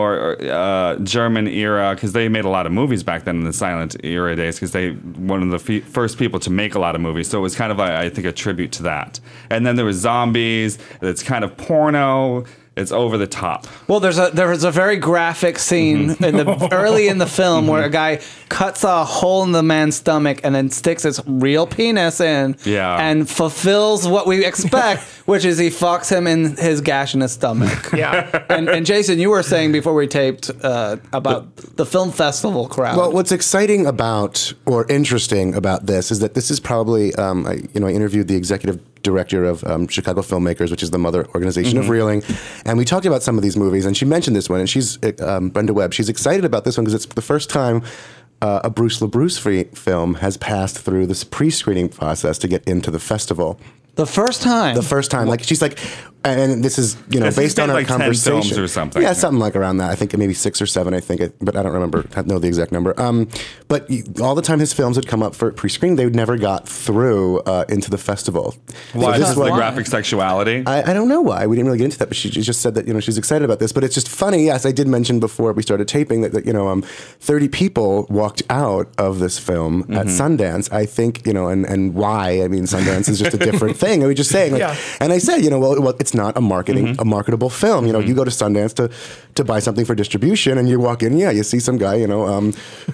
or German era, because they made a lot of movies back then in the silent era days, because they one of the first people to make a lot of movies. So it was kind of, I think, a tribute to that. And then there was zombies. It's kind of porno. It's over the top. Well, there was a very graphic scene early in the film where a guy cuts a hole in the man's stomach and then sticks his real penis in and fulfills what we expect, which is he fucks him in his gash in his stomach. Yeah. And Jason, you were saying before we taped about the film festival crowd. Well, what's exciting or interesting about this is that this is probably, I interviewed the executive director of Chicago Filmmakers, which is the mother organization of Reeling, and we talked about some of these movies, and she mentioned this one, and she's Brenda Webb. She's excited about this one because it's the first time a Bruce LaBruce film has passed through this pre-screening process to get into the festival. the first time. Like, she's like, and this is, based on our like conversation. 10 films or something. Yeah, something like around that. I think maybe 6 or 7, but I don't remember, know the exact number. But all the time his films would come up for pre-screening, they never got through into the festival. Why? So This is the graphic sexuality? I don't know why. We didn't really get into that, but she just said that, she's excited about this. But it's just funny. Yes, I did mention before we started taping that 30 people walked out of this film at Sundance. I think, and why? I mean, Sundance is just a different thing. I was just saying, and I said, well, it's not a marketable film. You go to Sundance to buy something for distribution, and you walk in, you see some guy, wound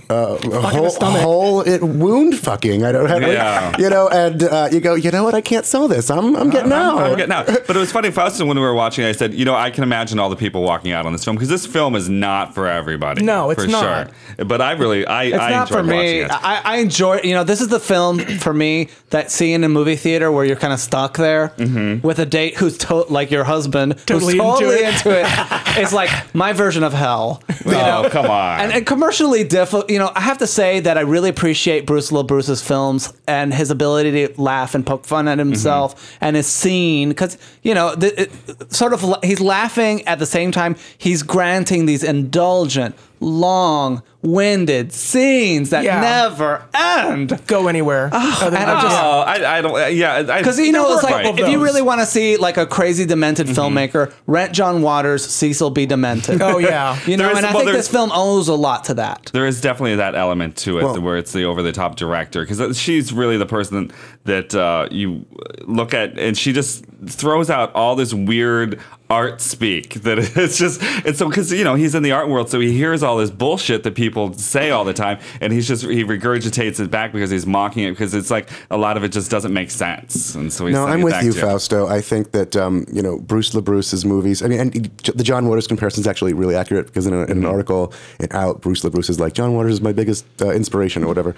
fucking. I don't have, and you go, you know what? I can't sell this. I'm getting out. I'm getting out. But it was funny, Faustin, when we were watching, I said, I can imagine all the people walking out on this film, because this film is not for everybody. No, it's for not. Sure. But I not for enjoyed me. watching it. I enjoy. This is the film for me that scene in a movie theater where you're kind of stuck there with a date who's like your husband, Totally who's totally into into it. It's like my version of hell. Oh, come on. And commercially difficult. I have to say that I really appreciate Bruce LaBruce's films and his ability to laugh and poke fun at himself and his scene, because he's laughing at the same time he's granting these indulgent, long-winded scenes that Yeah. never end. Go anywhere. And I'm just I don't. Yeah, because you know it's like Right. if you really want to see like a crazy demented filmmaker, rent John Waters' Cecil B. Demented. Oh, yeah. You know, There's- and I well, think there's- this film owes a lot to that. There is definitely that element to it Well- where it's the over-the-top director because she's really the person that you look at, and she just throws out all this weird art speak that it's so because he's in the art world, so he hears all this bullshit that people say all the time, and he regurgitates it back because he's mocking it because it's like a lot of it just doesn't make sense, and so he's No, sending I'm it with back you, to Fausto. I think that Bruce LaBruce's movies. I mean, and the John Waters comparison is actually really accurate because in an article out, Bruce LaBruce is like, John Waters is my biggest inspiration or whatever.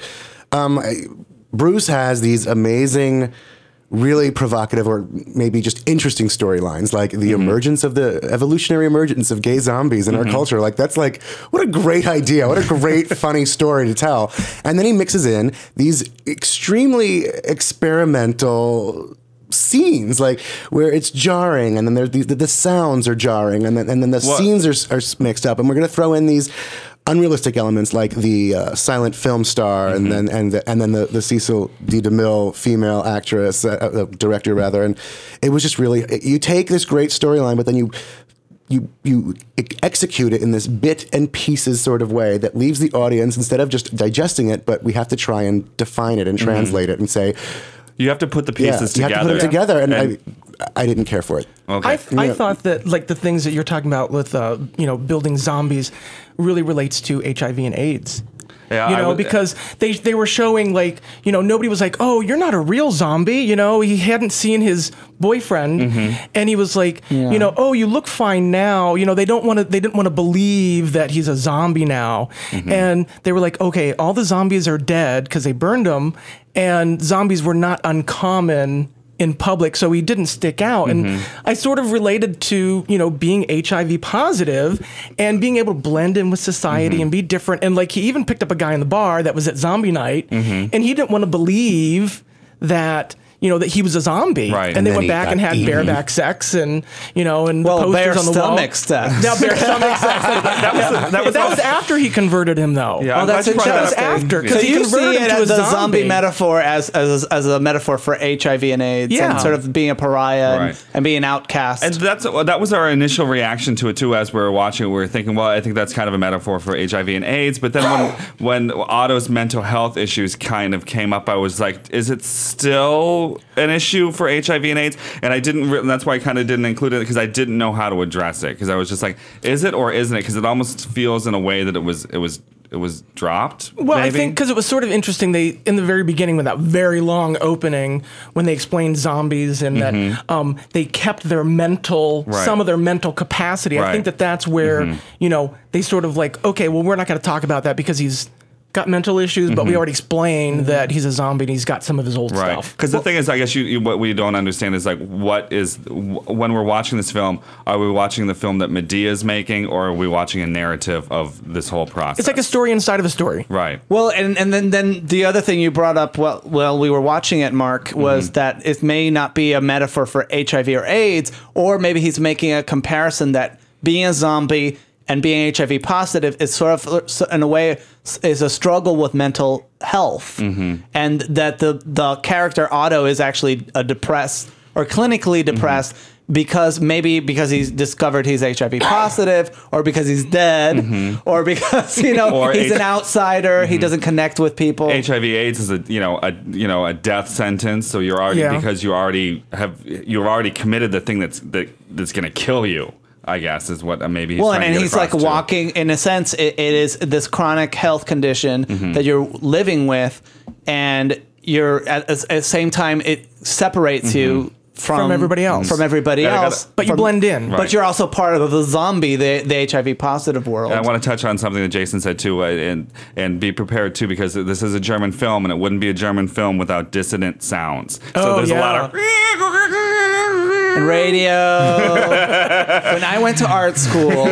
Bruce has these amazing, really provocative or maybe just interesting storylines, like the evolutionary emergence of gay zombies in our culture. Like that's like, what a great idea. What a great, funny story to tell. And then he mixes in these extremely experimental scenes, like where it's jarring, and then there's the sounds are jarring, and then the scenes are mixed up, and we're going to throw in these unrealistic elements like the silent film star, and then the Cecil D. DeMille female actress, director rather, and it was just really, you take this great storyline, but then you execute it in this bit and pieces sort of way that leaves the audience, instead of just digesting it, but we have to try and define it and translate it and say, you have to put the pieces you together. have to put it together, and I didn't care for it. Okay. I thought that like the things that you're talking about with building zombies really relates to HIV and AIDS. Yeah, because they were showing like, nobody was like, oh, you're not a real zombie. He hadn't seen his boyfriend, and he was like, oh, you look fine now. They didn't want to believe that he's a zombie now, and they were like, okay, all the zombies are dead because they burned them, and zombies were not uncommon in public, so he didn't stick out. And I sort of related to, being HIV positive and being able to blend in with society and be different. And like, he even picked up a guy in the bar that was at zombie night, and he didn't want to believe that, that he was a zombie. Right. And they then went he back got and had eaten. bareback sex and, and the Well, bare posters on the wall. stomach sex. Now, bare stomach sex. That was after he converted him, though. Yeah, Oh, that's I'm glad you brought That was that up. after, So because he you converted see him it to as a a zombie metaphor, as a metaphor for HIV and AIDS, Yeah. and sort of being a pariah Right. and being an outcast. And that was our initial reaction to it too. As we were watching it, we were thinking, well, I think that's kind of a metaphor for HIV and AIDS. But then when Otto's mental health issues kind of came up, I was like, is it still an issue for HIV and AIDS? And I didn't. And that's why I kind of didn't include it, because I didn't know how to address it. Because I was just like, is it or isn't it? Because it almost feels in a way that it was dropped. Well, maybe? I think because it was sort of interesting. They, in the very beginning, with that very long opening, when they explained zombies and that they kept their mental, Right. some of their mental capacity. I Right. think that's where they sort of like, okay, well, we're not going to talk about that because he's got mental issues, but we already explained that he's a zombie and he's got some of his old Right. stuff. Because the thing is, I guess what we don't understand is like, when we're watching this film, are we watching the film that Medea is making, or are we watching a narrative of this whole process? It's like a story inside of a story. Right. Well, and then the other thing you brought up while we were watching it, Mark, was that it may not be a metaphor for HIV or AIDS, or maybe he's making a comparison that being a zombie and being HIV positive is sort of, in a way, is a struggle with mental health, and that the character Otto is actually a depressed or clinically depressed. Because he's discovered he's HIV positive, or because he's dead, or because Or he's an outsider, he doesn't connect with people. HIV/AIDS is a death sentence. So you're already because you've already committed the thing that's going to kill you, I guess, is what maybe he's trying to and get he's like across to. walking. In a sense, it is this chronic health condition that you're living with, and you're at the same time it separates you from everybody else. From everybody Yeah, I gotta- else, But you blend in. Right. But you're also part of the zombie, the HIV positive world. And I want to touch on something that Jason said too, and be prepared too, because this is a German film, and it wouldn't be a German film without dissonant sounds. So Oh, there's a yeah. lot of And radio. When I went to art school,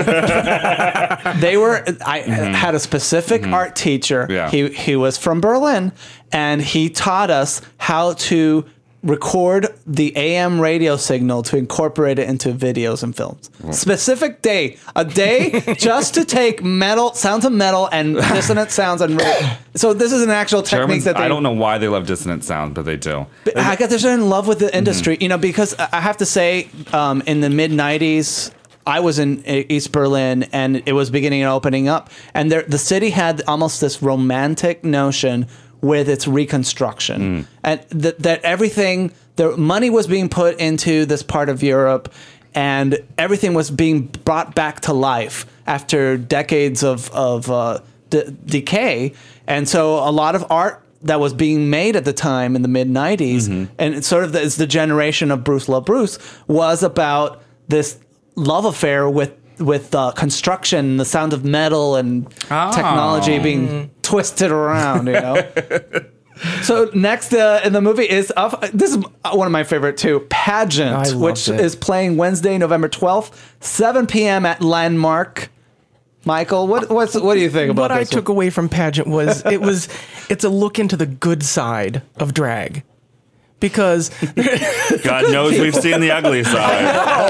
I had a specific art teacher. Yeah. He was from Berlin, and he taught us how to record the AM radio signal to incorporate it into videos and films. Specific day, a day just to take metal sounds of metal and dissonant sounds and so this is an actual technique Germans, that they, I don't know why they love dissonant sound, but they do. I guess they're in love with the industry, because I have to say, in the mid '90s. I was in East Berlin, and it was beginning and opening up, and the city had almost this romantic notion with its reconstruction, and that everything, the money was being put into this part of Europe, and everything was being brought back to life after decades of decay, and so a lot of art that was being made at the time in the mid '90s, and it's sort of it's the generation of Bruce Love Bruce, was about this love affair with construction, the sound of metal and technology being twisted around, So next in the movie is this is one of my favorite too, Pageant, which is playing Wednesday, November 12th, 7 p.m. at Landmark. Michael, what do you think about what this? I took away from Pageant was it's a look into the good side of drag. Because God knows we've seen the ugly side.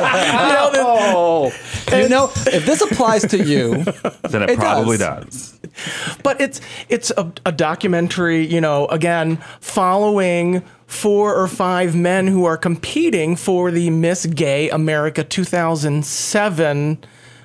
If this applies to you, Then it probably does. But it's a documentary, again, following 4 or 5 men who are competing for the Miss Gay America 2007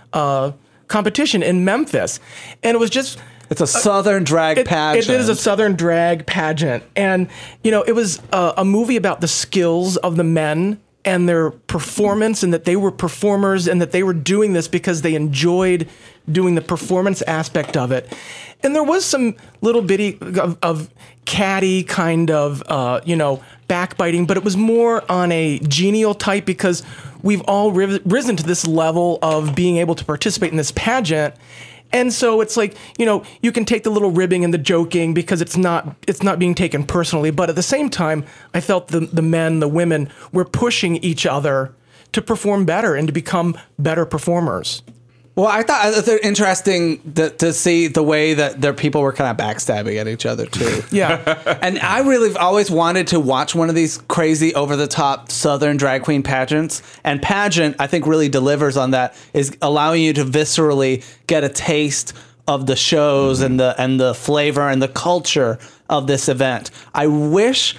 competition in Memphis. And it was just... It's a Southern drag pageant. It is a Southern drag pageant. And, it was a movie about the skills of the men and their performance, and that they were performers, and that they were doing this because they enjoyed doing the performance aspect of it. And there was some little bitty of catty kind of, backbiting, but it was more on a genial type because we've all risen to this level of being able to participate in this pageant. And so it's like, you can take the little ribbing and the joking because it's not being taken personally. But at the same time, I felt the men, the women were pushing each other to perform better and to become better performers. Well, I thought it was interesting to see the way that their people were kind of backstabbing at each other too. Yeah. And I really always wanted to watch one of these crazy over-the-top Southern drag queen pageants. And Pageant, I think, really delivers on that, is allowing you to viscerally get a taste of the shows and the flavor and the culture of this event. I wish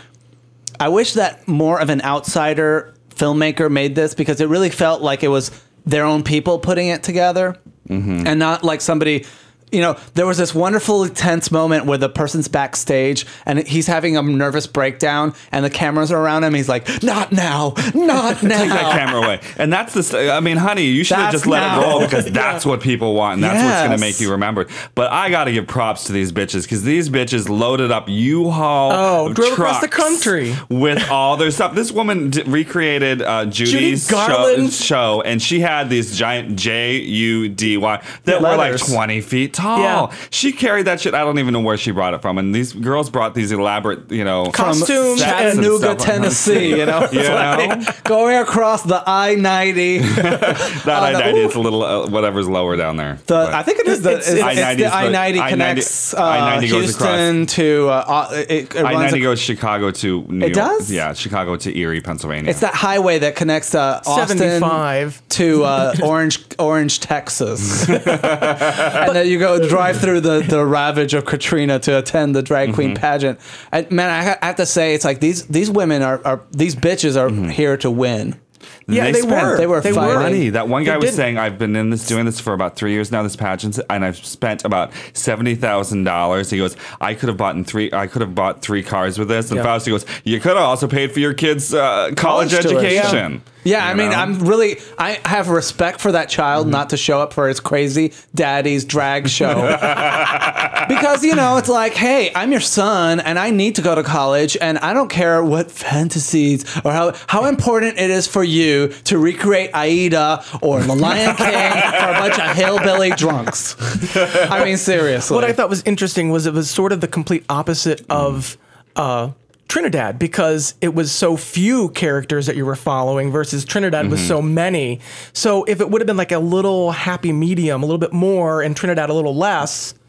that more of an outsider filmmaker made this, because it really felt like it was their own people putting it together, and not like somebody, there was this wonderful tense moment where the person's backstage and he's having a nervous breakdown and the cameras are around him. He's like, not now, not now. Take that camera away. And that's honey, you should have just let it roll, because that's what people want, and that's what's going to make you remembered. But I got to give props to these bitches, because these bitches loaded up U-Haul drove across the trucks country with all their stuff. This woman recreated Judy's show, and she had these giant Judy that were like 20 feet tall. Yeah. She carried that shit. I don't even know where she brought it from. And these girls brought these elaborate, costumes, Chattanooga, Tennessee, going across the I-90. That I-90 is a little whatever's lower down there. I think it is the I-90 connects I-90 goes Houston to I-90 goes Chicago to New York. It does? Yeah, Chicago to Erie, Pennsylvania. It's that highway that connects Austin 75 to Orange, Texas. And then you go drive through the ravage of Katrina to attend the drag queen pageant. And man, I have to say, it's like these women are these bitches are here to win. Yeah, they were. They were fighting. Money. That one guy was saying, I've been doing this for about 3 years now, this pageant, and I've spent about $70,000. He goes, I could have bought 3 cars with this. And Fausti goes, you could have also paid for your kids' college education. Yeah, I mean, I have respect for that child not to show up for his crazy daddy's drag show. Because, it's like, hey, I'm your son and I need to go to college, and I don't care what fantasies or how important it is for you to recreate Aida or The Lion King for a bunch of hillbilly drunks. I mean, seriously. What I thought was interesting was it was sort of the complete opposite of Trinidad, because it was so few characters that you were following versus Trinidad was so many. So if it would have been like a little happy medium, a little bit more, and Trinidad a little less,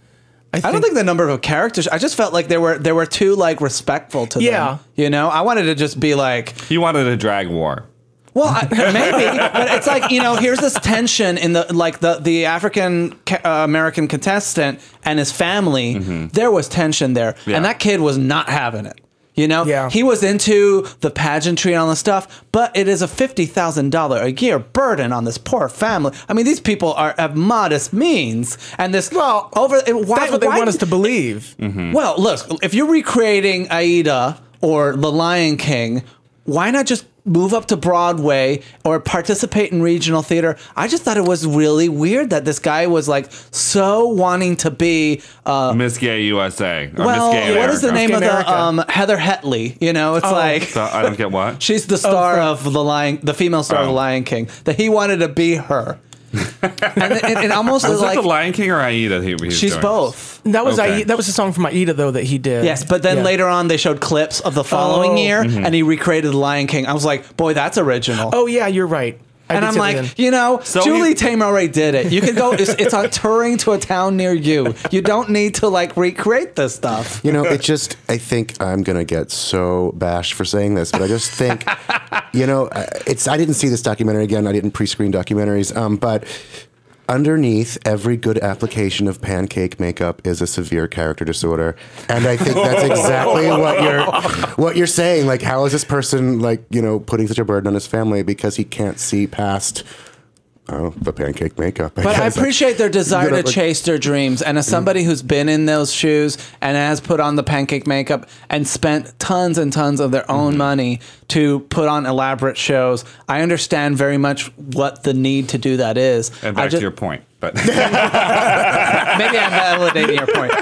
I don't think the number of characters. I just felt like they were too like respectful to them. You know, I wanted to just be like. You wanted a drag war. Well, maybe, but it's like, you know, here's this tension in the African American contestant and his family. There was tension there, and that kid was not having it. You know, he was into the pageantry and all this stuff, but it is a $50,000 a year burden on this poor family. I mean, these people have modest means, and this that's what they want us to believe. Well, look, if you're recreating Aida or The Lion King, why not just move up to Broadway or participate in regional theater? I just thought it was really weird that this guy was like so wanting to be Miss Gay USA. Or well, Miss Gay what is the name of America. the Heather Hetley? You know, it's like So I don't get what. she's the star of the female star of The Lion King. That he wanted to be her. And it almost Was like it The Lion King or Aida? she's doing? both. That was Okay. that was a song from Aida though that he did. Yes, but then later on they showed clips of the following year, and he recreated The Lion King. I was like, boy, that's original. Oh yeah, you're right. And I'm like, you know, So Julie Taymor already did it. You can go. It's on touring to a town near you. You don't need to like recreate this stuff. You know, I think I'm going to get so bashed for saying this, but I just think, you know, I didn't see this documentary again. I didn't pre-screen documentaries, but underneath every good application of pancake makeup is a severe character disorder. And I think that's exactly what you're saying. Like, how is this person, like, you know, putting such a burden on his family because he can't see past the pancake makeup? But I appreciate their desire to chase their dreams. And as somebody who's been in those shoes and has put on the pancake makeup and spent tons and tons of their own money to put on elaborate shows, I understand very much what the need to do that is. And back to your point, but maybe I'm validating your point.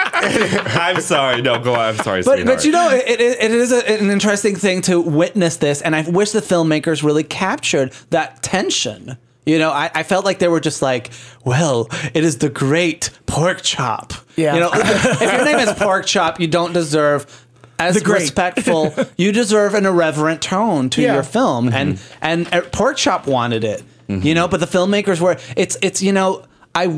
I'm sorry. No, go on. I'm sorry, But you know, it is an interesting thing to witness this, and I wish the filmmakers really captured that tension. You know, I felt like they were just like, well, it is the great pork chop. Yeah. You know, if your name is Pork Chop, you don't deserve as respectful. You deserve an irreverent tone to your film, and Pork Chop wanted it. You know, but the filmmakers were. It's you know, I'm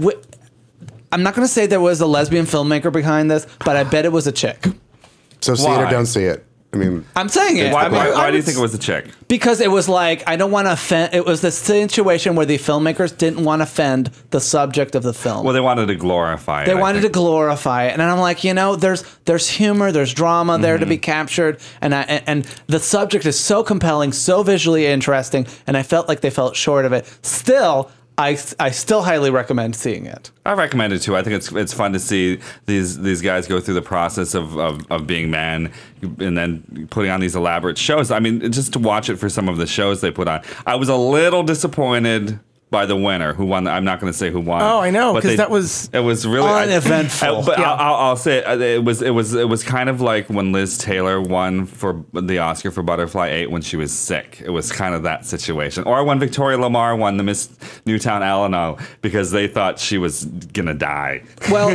not going to say there was a lesbian filmmaker behind this, but I bet it was a chick. So see it or don't see it. I mean, I'm saying it. Why do you think it was a chick? Because it was like, I don't want to offend. It was the situation where the filmmakers didn't want to offend the subject of the film. Well, they wanted to glorify it. They wanted to glorify it, and I'm like, you know, there's humor, there's drama there to be captured, and the subject is so compelling, so visually interesting, and I felt like they fell short of it. Still, I still highly recommend seeing it. I recommend it too. I think it's fun to see these guys go through the process of being men and then putting on these elaborate shows. I mean, just to watch it for some of the shows they put on. I was a little disappointed by the winner who won. I'm not going to say who won. Oh, I know, but because it was really uneventful. But I'll say it was kind of like when Liz Taylor won for the Oscar for Butterfly 8 when she was sick. It was kind of that situation. Or when Victoria Lamar won the Miss Newtown Alano because they thought she was gonna die. Well,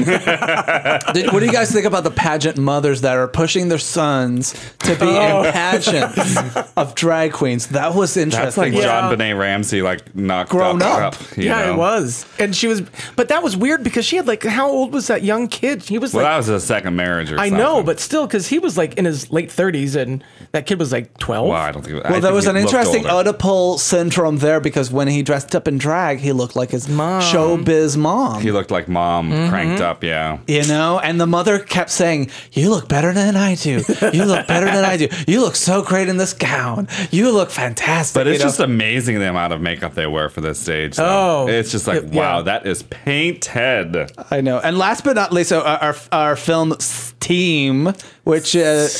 what do you guys think about the pageant mothers that are pushing their sons to be in pageants of drag queens? That was interesting. That's like John Benet Ramsey, like knocked Grown up. you Yeah, know? it was. And she was, but that was weird because she had like, how old was that young kid? He was Well, like, that was a second marriage or I something. know, but still, because he was like in his late 30s and that kid was like 12. Well, I don't think. Well, there was an interesting Oedipal syndrome there because when he dressed up in drag, he looked like his Mom. showbiz mom. He looked like mom, cranked up. Yeah. You know, and the mother kept saying, "You look better than I do. You look better than I do. You look so great in this gown. You look fantastic." But it's you know? just amazing the amount of makeup they wear for this stage. though. Oh. It's just like, Yeah. wow, that is painted. I know. And last but not least, so our film Steam, which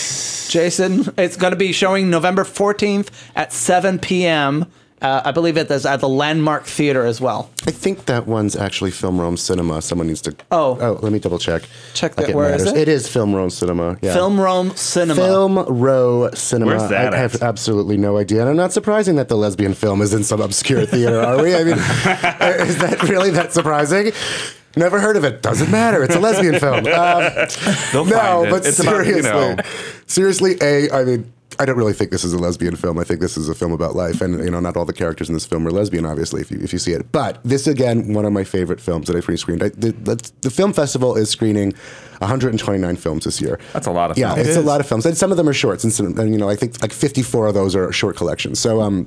Jason, it's going to be showing November 14th at 7 p.m. I believe it is at the Landmark Theater as well. I think that one's actually Film Rome Cinema. Someone needs to. Oh, let me double check. Check Like that. Where is it? It is Film Rome Cinema. Yeah. Film Rome Cinema. Film Row Cinema. Where's that I have at? absolutely no idea. And I'm not surprising that the lesbian film is in some obscure theater, are we? I mean, is that really that surprising? Never heard of it. Doesn't matter. It's a lesbian film. They'll No, find it. but It's seriously, about, seriously, I mean, I don't really think this is a lesbian film. I think this is a film about life, and not all the characters in this film are lesbian, obviously, if you see it. But this, again, one of my favorite films that I've screened. The film festival is screening 129 films this year. That's a lot of yeah, films. it's a lot of films, and some of them are shorts, and I think like 54 of those are short collections. So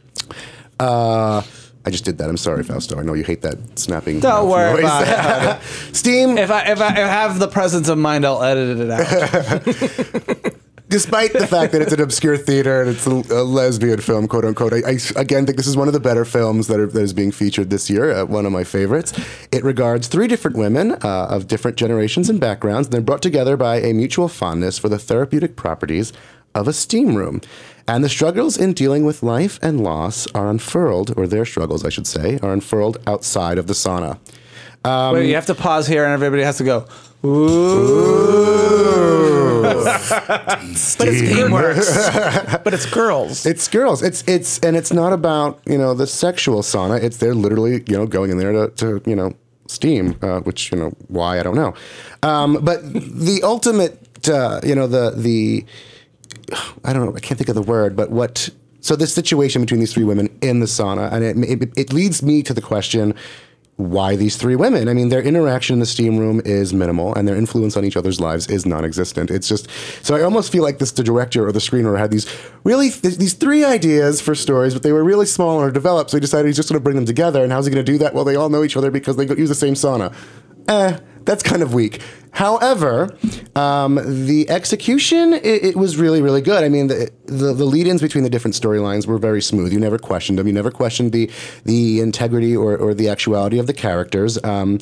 I just did that. I'm sorry, Fausto. I know you hate that snapping. Don't worry about it. Steam. If I have the presence of mind, I'll edit it out. Despite the fact that it's an obscure theater and it's a lesbian film, quote unquote, I again think this is one of the better films that is being featured this year. One of my favorites. It regards 3 different women of different generations and backgrounds. And they're brought together by a mutual fondness for the therapeutic properties of a steam room. And the struggles in dealing with life and loss are unfurled, or their struggles, I should say, are unfurled outside of the sauna. Wait, you have to pause here, and everybody has to go. Ooh. But it's but it's girls. It's girls. It's not about the sexual sauna. They're literally going in there to steam, which why I don't know. But the ultimate the I don't know, I can't think of the word, but so this situation between these 3 women in the sauna, and it leads me to the question, why these 3 women? I mean, their interaction in the steam room is minimal, and their influence on each other's lives is non-existent. It's just, so I almost feel like the director or the screenwriter had these 3 ideas for stories, but they were really small and underdeveloped, so he decided he's just going to bring them together, and how's he going to do that? Well, they all know each other because they use the same sauna. That's kind of weak. However, the execution, it was really, really good. I mean, the lead-ins between the different storylines were very smooth. You never questioned them. You never questioned the integrity or the actuality of the characters.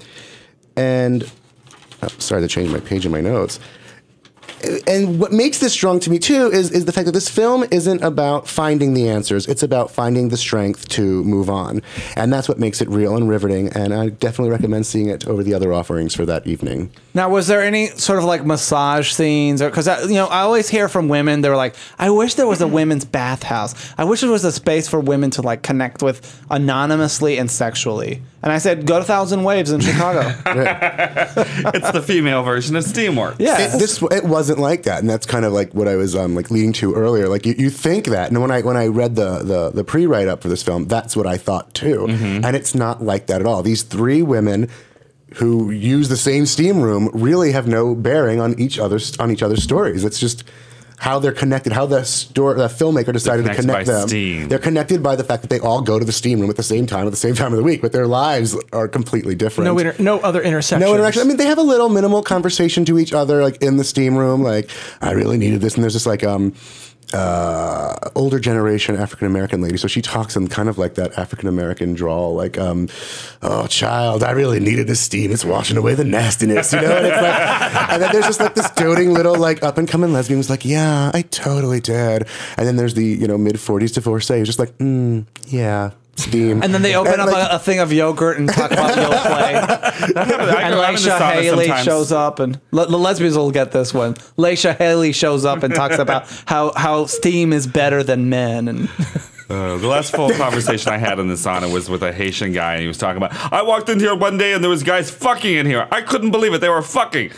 Sorry to change my page in my notes. And what makes this strong to me, too, is the fact that this film isn't about finding the answers. It's about finding the strength to move on. And that's what makes it real and riveting. And I definitely recommend seeing it over the other offerings for that evening. Now, was there any sort of like massage scenes? Because I always hear from women, they're like, I wish there was a women's bathhouse. I wish there was a space for women to like connect with anonymously and sexually. And I said, go to Thousand Waves in Chicago. It's the female version of Steamworks. Yeah. It wasn't like that, and that's kind of like what I was leading to earlier. Like you think that, and when I read the pre-write up for this film, that's what I thought too. Mm-hmm. And it's not like that at all. These 3 women who use the same steam room really have no bearing on each other's stories. It's just how they're connected, how the filmmaker decided to connect them. Steam. They're connected by the fact that they all go to the steam room at the same time of the week, but their lives are completely different. No other intersections. No interaction. I mean, they have a little minimal conversation to each other, like in the steam room, like, I really needed this. And there's this like older generation African American lady, so she talks in kind of like that African American drawl, like, oh child, I really needed this steam, it's washing away the nastiness, and it's like, and then there's just like this doting little like up and coming lesbian who's like, yeah, I totally did. And then there's the mid 40s divorcee who's just like, yeah, steam. And then they open up a thing of yogurt and talk about Yoplait. And Laisha Haley shows up, and the lesbians will get this one. Laisha Haley shows up and talks about how steam is better than men. And the last full conversation I had in the sauna was with a Haitian guy, and he was talking about, I walked in here one day and there was guys fucking in here. I couldn't believe it. They were fucking.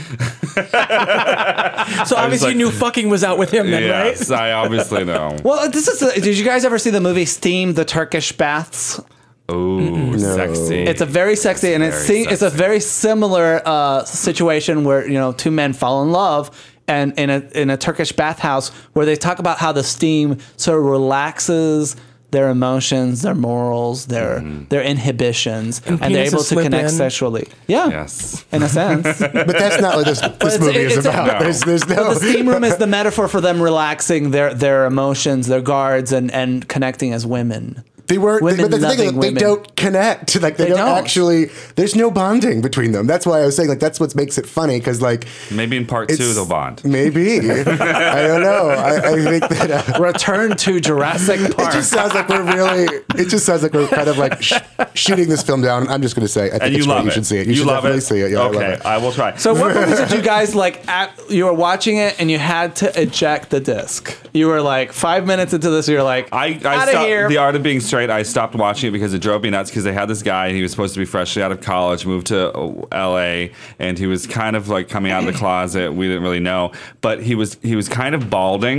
So obviously you knew fucking was out with him then, right? Yes, I obviously know. well, did you guys ever see the movie Steam, the Turkish Baths? Ooh, sexy. It's a very sexy, and it's a very similar situation where 2 men fall in love, and in a Turkish bathhouse where they talk about how the steam sort of relaxes their emotions, their morals, their inhibitions, and they're able to connect sexually. Yeah, yes, in a sense. But that's not what this movie is about. There's no. But the steam room is the metaphor for them relaxing their emotions, their guards, and connecting as women. They weren't, women but the thing is, they don't connect. Like they don't actually. There's no bonding between them. That's why I was saying like that's what makes it funny because like maybe in part 2 they'll bond. Maybe I don't know. I think that Return to Jurassic Park. It just sounds like we're really. It just sounds like we're kind of like shooting this film down. I'm just going to say I think it's great. You should see it. You should definitely see it. Yeah, okay, I will try. So what movies did you guys like? You were watching it and you had to eject the disc. You were like 5 minutes into this. You're like, I out of stopped, here. The Art of Being Straight. I stopped watching it because it drove me nuts. Because they had this guy and he was supposed to be freshly out of college, moved to L.A. and he was kind of like coming out of the closet. We didn't really know, but he was kind of balding.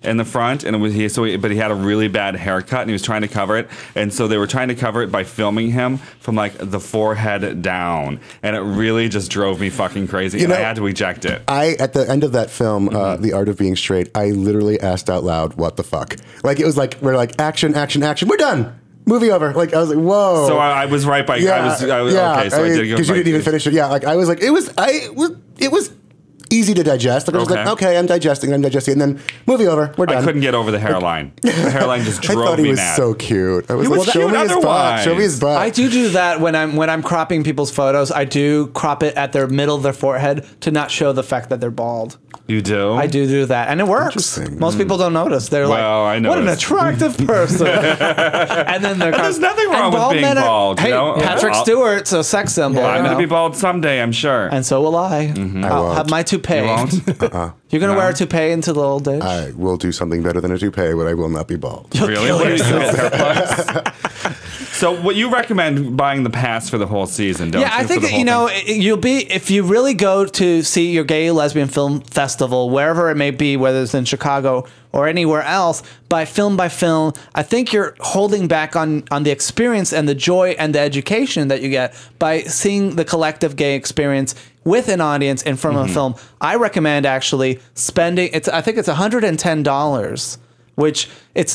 in the front, and it was but he had a really bad haircut, and he was trying to cover it, and so they were trying to cover it by filming him from like the forehead down, and it really just drove me fucking crazy. And I had to eject it. At the end of that film, The Art of Being Straight, I literally asked out loud, "What the fuck?" Like it was like we're like action, action, action. We're done. Movie over. Like I was like, whoa. So I was right by. I was okay. So I did because you didn't even finish it. Yeah, like I was like, it was easy to digest. Like I was like, okay, I'm digesting, and then movie over. We're done. I couldn't get over the hairline. The hairline just drove me mad. I thought he was so cute. I was He was like, show cute me his butt. otherwise. Show me his butt. I do that when I'm cropping people's photos. I do crop it at their middle of their forehead to not show the fact that they're bald. You do? I do that, and it works. Interesting. Most people don't notice. They're I like, "What an noticed. attractive person!" And then they're There's nothing wrong with being bald. Hey, you know? Patrick Stewart's a sex symbol. I'm you going to know? be bald someday, I'm sure. And so will I. I'll won't. have my toupee. You won't? You're going to wear a toupee into the old age? I will do something better than a toupee, but I will not be bald. Really? What are you gonna get hair plugs? So, what you recommend buying the pass for the whole season? Don't Yeah, I you, think for the that, whole thing? you'll be, if you really go to see your gay lesbian film festival, wherever it may be, whether it's in Chicago or anywhere else, by film, I think you're holding back on the experience and the joy and the education that you get by seeing the collective gay experience with an audience in front of a film. I recommend actually spending, I think it's $110, which it's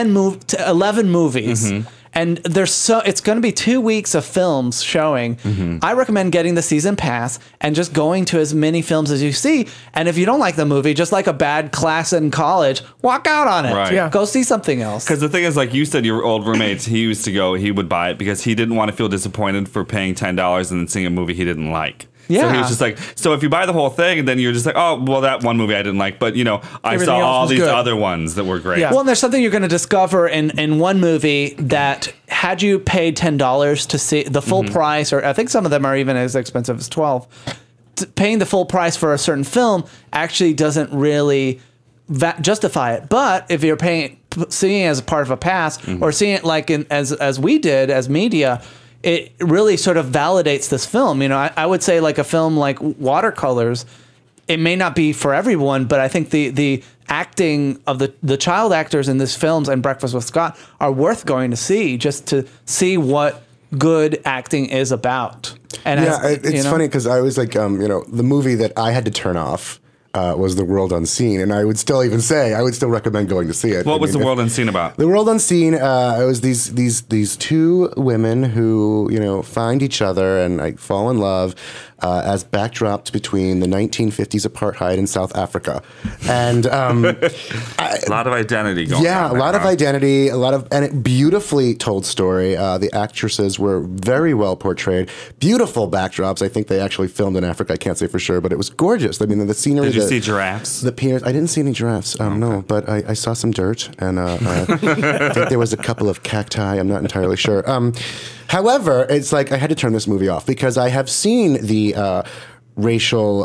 11 movies. And it's going to be 2 weeks of films showing. I recommend getting the season pass and just going to as many films as you see. And if you don't like the movie, just like a bad class in college, walk out on it. Right. Yeah. Go see something else. Because the thing is, like you said, your old roommates, he used to go, he would buy it because he didn't want to feel disappointed for paying $10 and then seeing a movie he didn't like. So Yeah. he was just like, so if you buy the whole thing, then you're just like, oh, well, that one movie I didn't like, but I Everything saw else all was these good. other ones that were great. Yeah. Well, and there's something you're going to discover in one movie that had you paid $10 to see the full price, or I think some of them are even as expensive as $12, paying the full price for a certain film actually doesn't really justify it. But if you're seeing it as a part of a pass, or seeing it like as we did as media, it really sort of validates this film. I would say like a film like Watercolors, it may not be for everyone, but I think the acting of the child actors in these films and Breakfast with Scott are worth going to see, just to see what good acting is about. And It's funny because I was like, the movie that I had to turn off was The World Unseen, and I would still recommend going to see it. What was The World Unseen about? The World Unseen, it was these two women who find each other and like fall in love as backdrops between the 1950s apartheid in South Africa, and A lot of identity going on. yeah, a lot of identity, and it beautifully told story. The actresses were very well portrayed, beautiful backdrops. I think they actually filmed in Africa. I can't say for sure, but it was gorgeous. I mean, the scenery. Did you see giraffes? The piers. I didn't see any giraffes. No, but I saw some dirt, and I think there was a couple of cacti. I'm not entirely sure. However, it's like I had to turn this movie off because I have seen the racial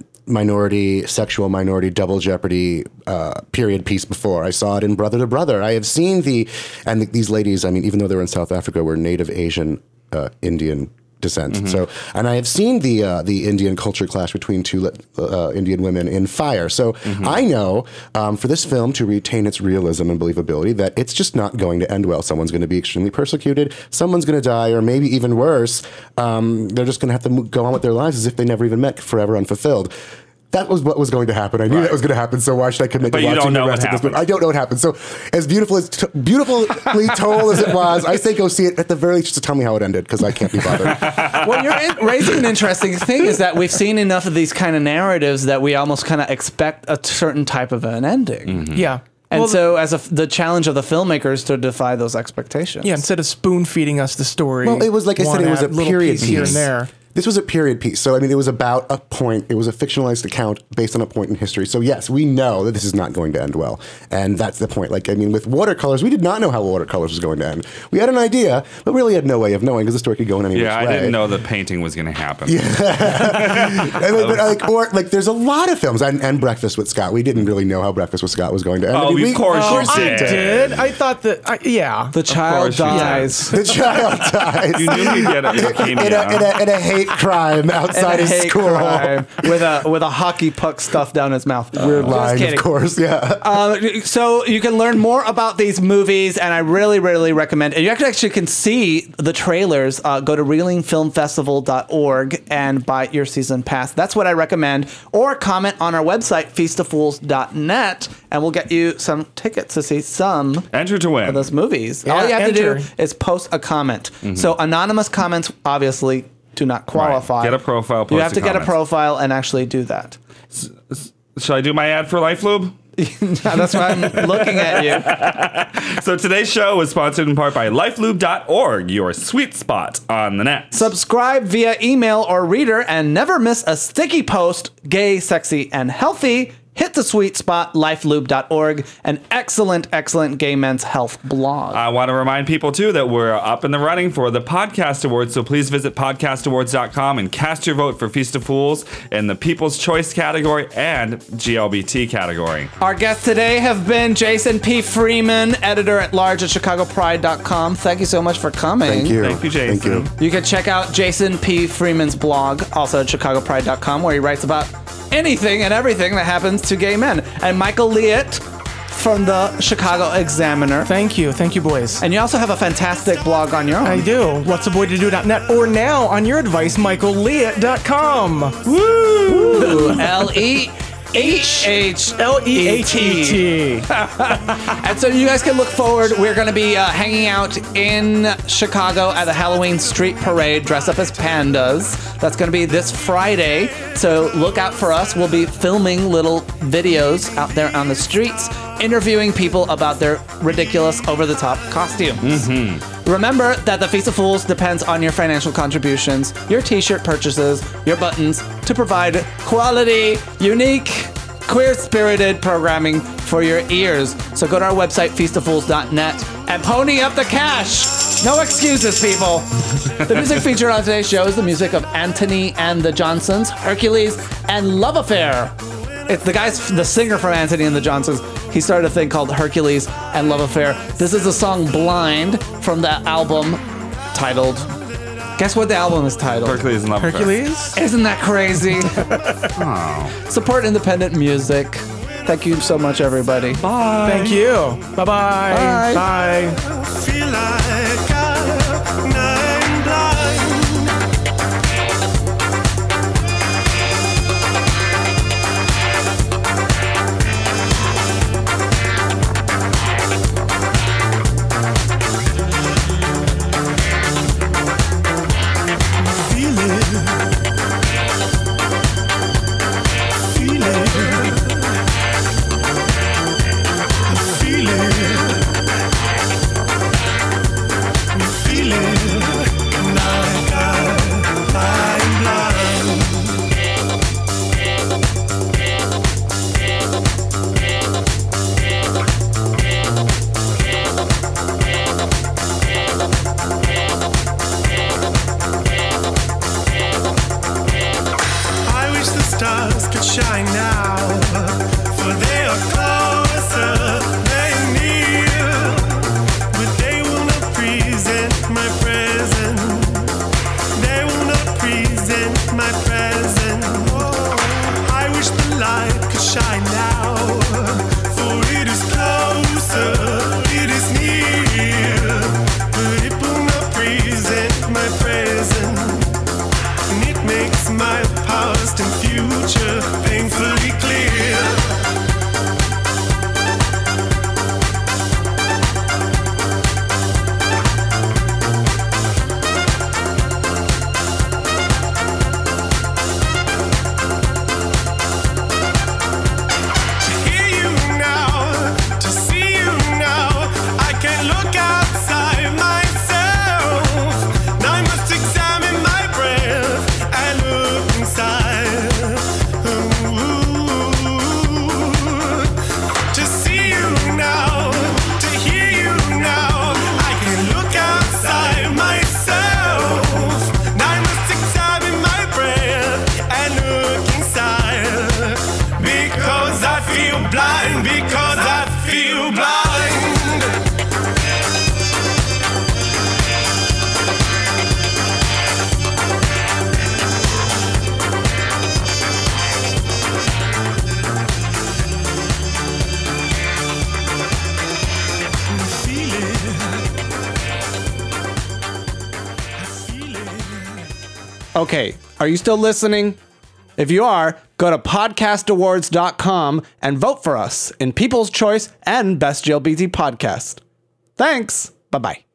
sexual minority double jeopardy period piece before. I saw it in Brother to Brother. I have seen these ladies, I mean, even though they were in South Africa, were Native Asian Indian descent. So, and I have seen the Indian culture clash between two Indian women in Fire. So I know for this film to retain its realism and believability that it's just not going to end well. Someone's going to be extremely persecuted. Someone's going to die, or maybe even worse, they're just going to have to go on with their lives as if they never even met, forever unfoulfilled. That was what was going to happen. I knew that was going to happen. So why should I commit But to you watching don't know the rest what of this movie? happened. I don't know what happened. So as beautifully told as it was, I say go see it at the very least just to tell me how it ended because I can't be bothered. Well, you're raising an interesting thing is that we've seen enough of these kind of narratives that we almost kind of expect a certain type of an ending. Yeah. And Well, so as the challenge of the filmmakers to defy those expectations. yeah, instead of spoon feeding us the story. Well, it was like I said, it was a little period piece here and there. This was a period piece. So, I mean, it was about a point. It was a fictionalized account based on a point in history. So, yes, we know that this is not going to end well. And that's the point. Like, I mean, with Watercolors, we did not know how Watercolors was going to end. We had an idea, but really had no way of knowing because the story could go in any which way. Yeah, I didn't know the painting was going to happen. There's a lot of films. And Breakfast with Scott. We didn't really know how Breakfast with Scott was going to end. Oh, of course you I did. did. I thought that. Yeah. The child course you did. dies. The child dies. You knew you'd get a cameo. in a hate crime outside his Hate school. crime with a hockey puck stuffed down his mouth. Weird Just line, kidding. of course. Yeah. So you can learn more about these movies, and I really, really recommend. And you actually can see the trailers. Go to reelingfilmfestival.org and buy your season pass. That's what I recommend. Or comment on our website, feastoffools.net, and we'll get you some tickets to see some Enter to win. of those movies. Yeah, All you have to enter. do is post a comment. So anonymous comments obviously do not qualify. Get a profile, You post have a to get a comment. profile and actually do that. Shall I do my ad for Life Lube? That's why I'm looking at you. So today's show was sponsored in part by lifelube.org, your sweet spot on the net. Subscribe via email or reader and never miss a sticky post. Gay, sexy, and healthy. Hit the sweet spot, lifelube.org, an excellent, excellent gay men's health blog. I want to remind people, too, that we're up in the running for the Podcast Awards, so please visit podcastawards.com and cast your vote for Feast of Fools in the People's Choice category and GLBT category. Our guests today have been Jason P. Freeman, editor-at-large at chicagopride.com. Thank you so much for coming. Thank you. Thank you, Jason. Thank you. You can check out Jason P. Freeman's blog, also at chicagopride.com, where he writes about anything and everything that happens to gay men. And Michael Liet from the Chicago Examiner. Thank you, boys. And you also have a fantastic blog on your own. I do. What's a boy to do.net, or now on your advice, michaelliet.com. Woo! L-E-H-H-L-E-A-T. Leet. And so you guys can look forward. We're going to be hanging out in Chicago at the Halloween Street Parade, dressed up as pandas. That's going to be this Friday. So look out for us. We'll be filming little videos out there on the streets, interviewing people about their ridiculous, over-the-top costumes. Remember that the Feast of Fools depends on your financial contributions, your t-shirt purchases, your buttons to provide quality, unique, queer-spirited programming for your ears. So go to our website, feastoffools.net, and pony up the cash. No excuses, people. The music featured on today's show is the music of Anthony and the Johnsons, Hercules, and Love Affair. It's the singer from Anthony and the Johnsons. He started a thing called Hercules and Love Affair. This is the song Blind from the album titled... Guess what the album is titled? Hercules and Love Affair. Hercules? Isn't that crazy? Support independent music. Thank you so much, everybody. Bye. Thank you. Bye-bye. Bye. Bye. Feel like I'm blind. Feel it. Feel it. Feel it. Feel it. Okay, are you still listening? If you are, go to podcastawards.com and vote for us in People's Choice and Best GLBT Podcast. Thanks. Bye-bye.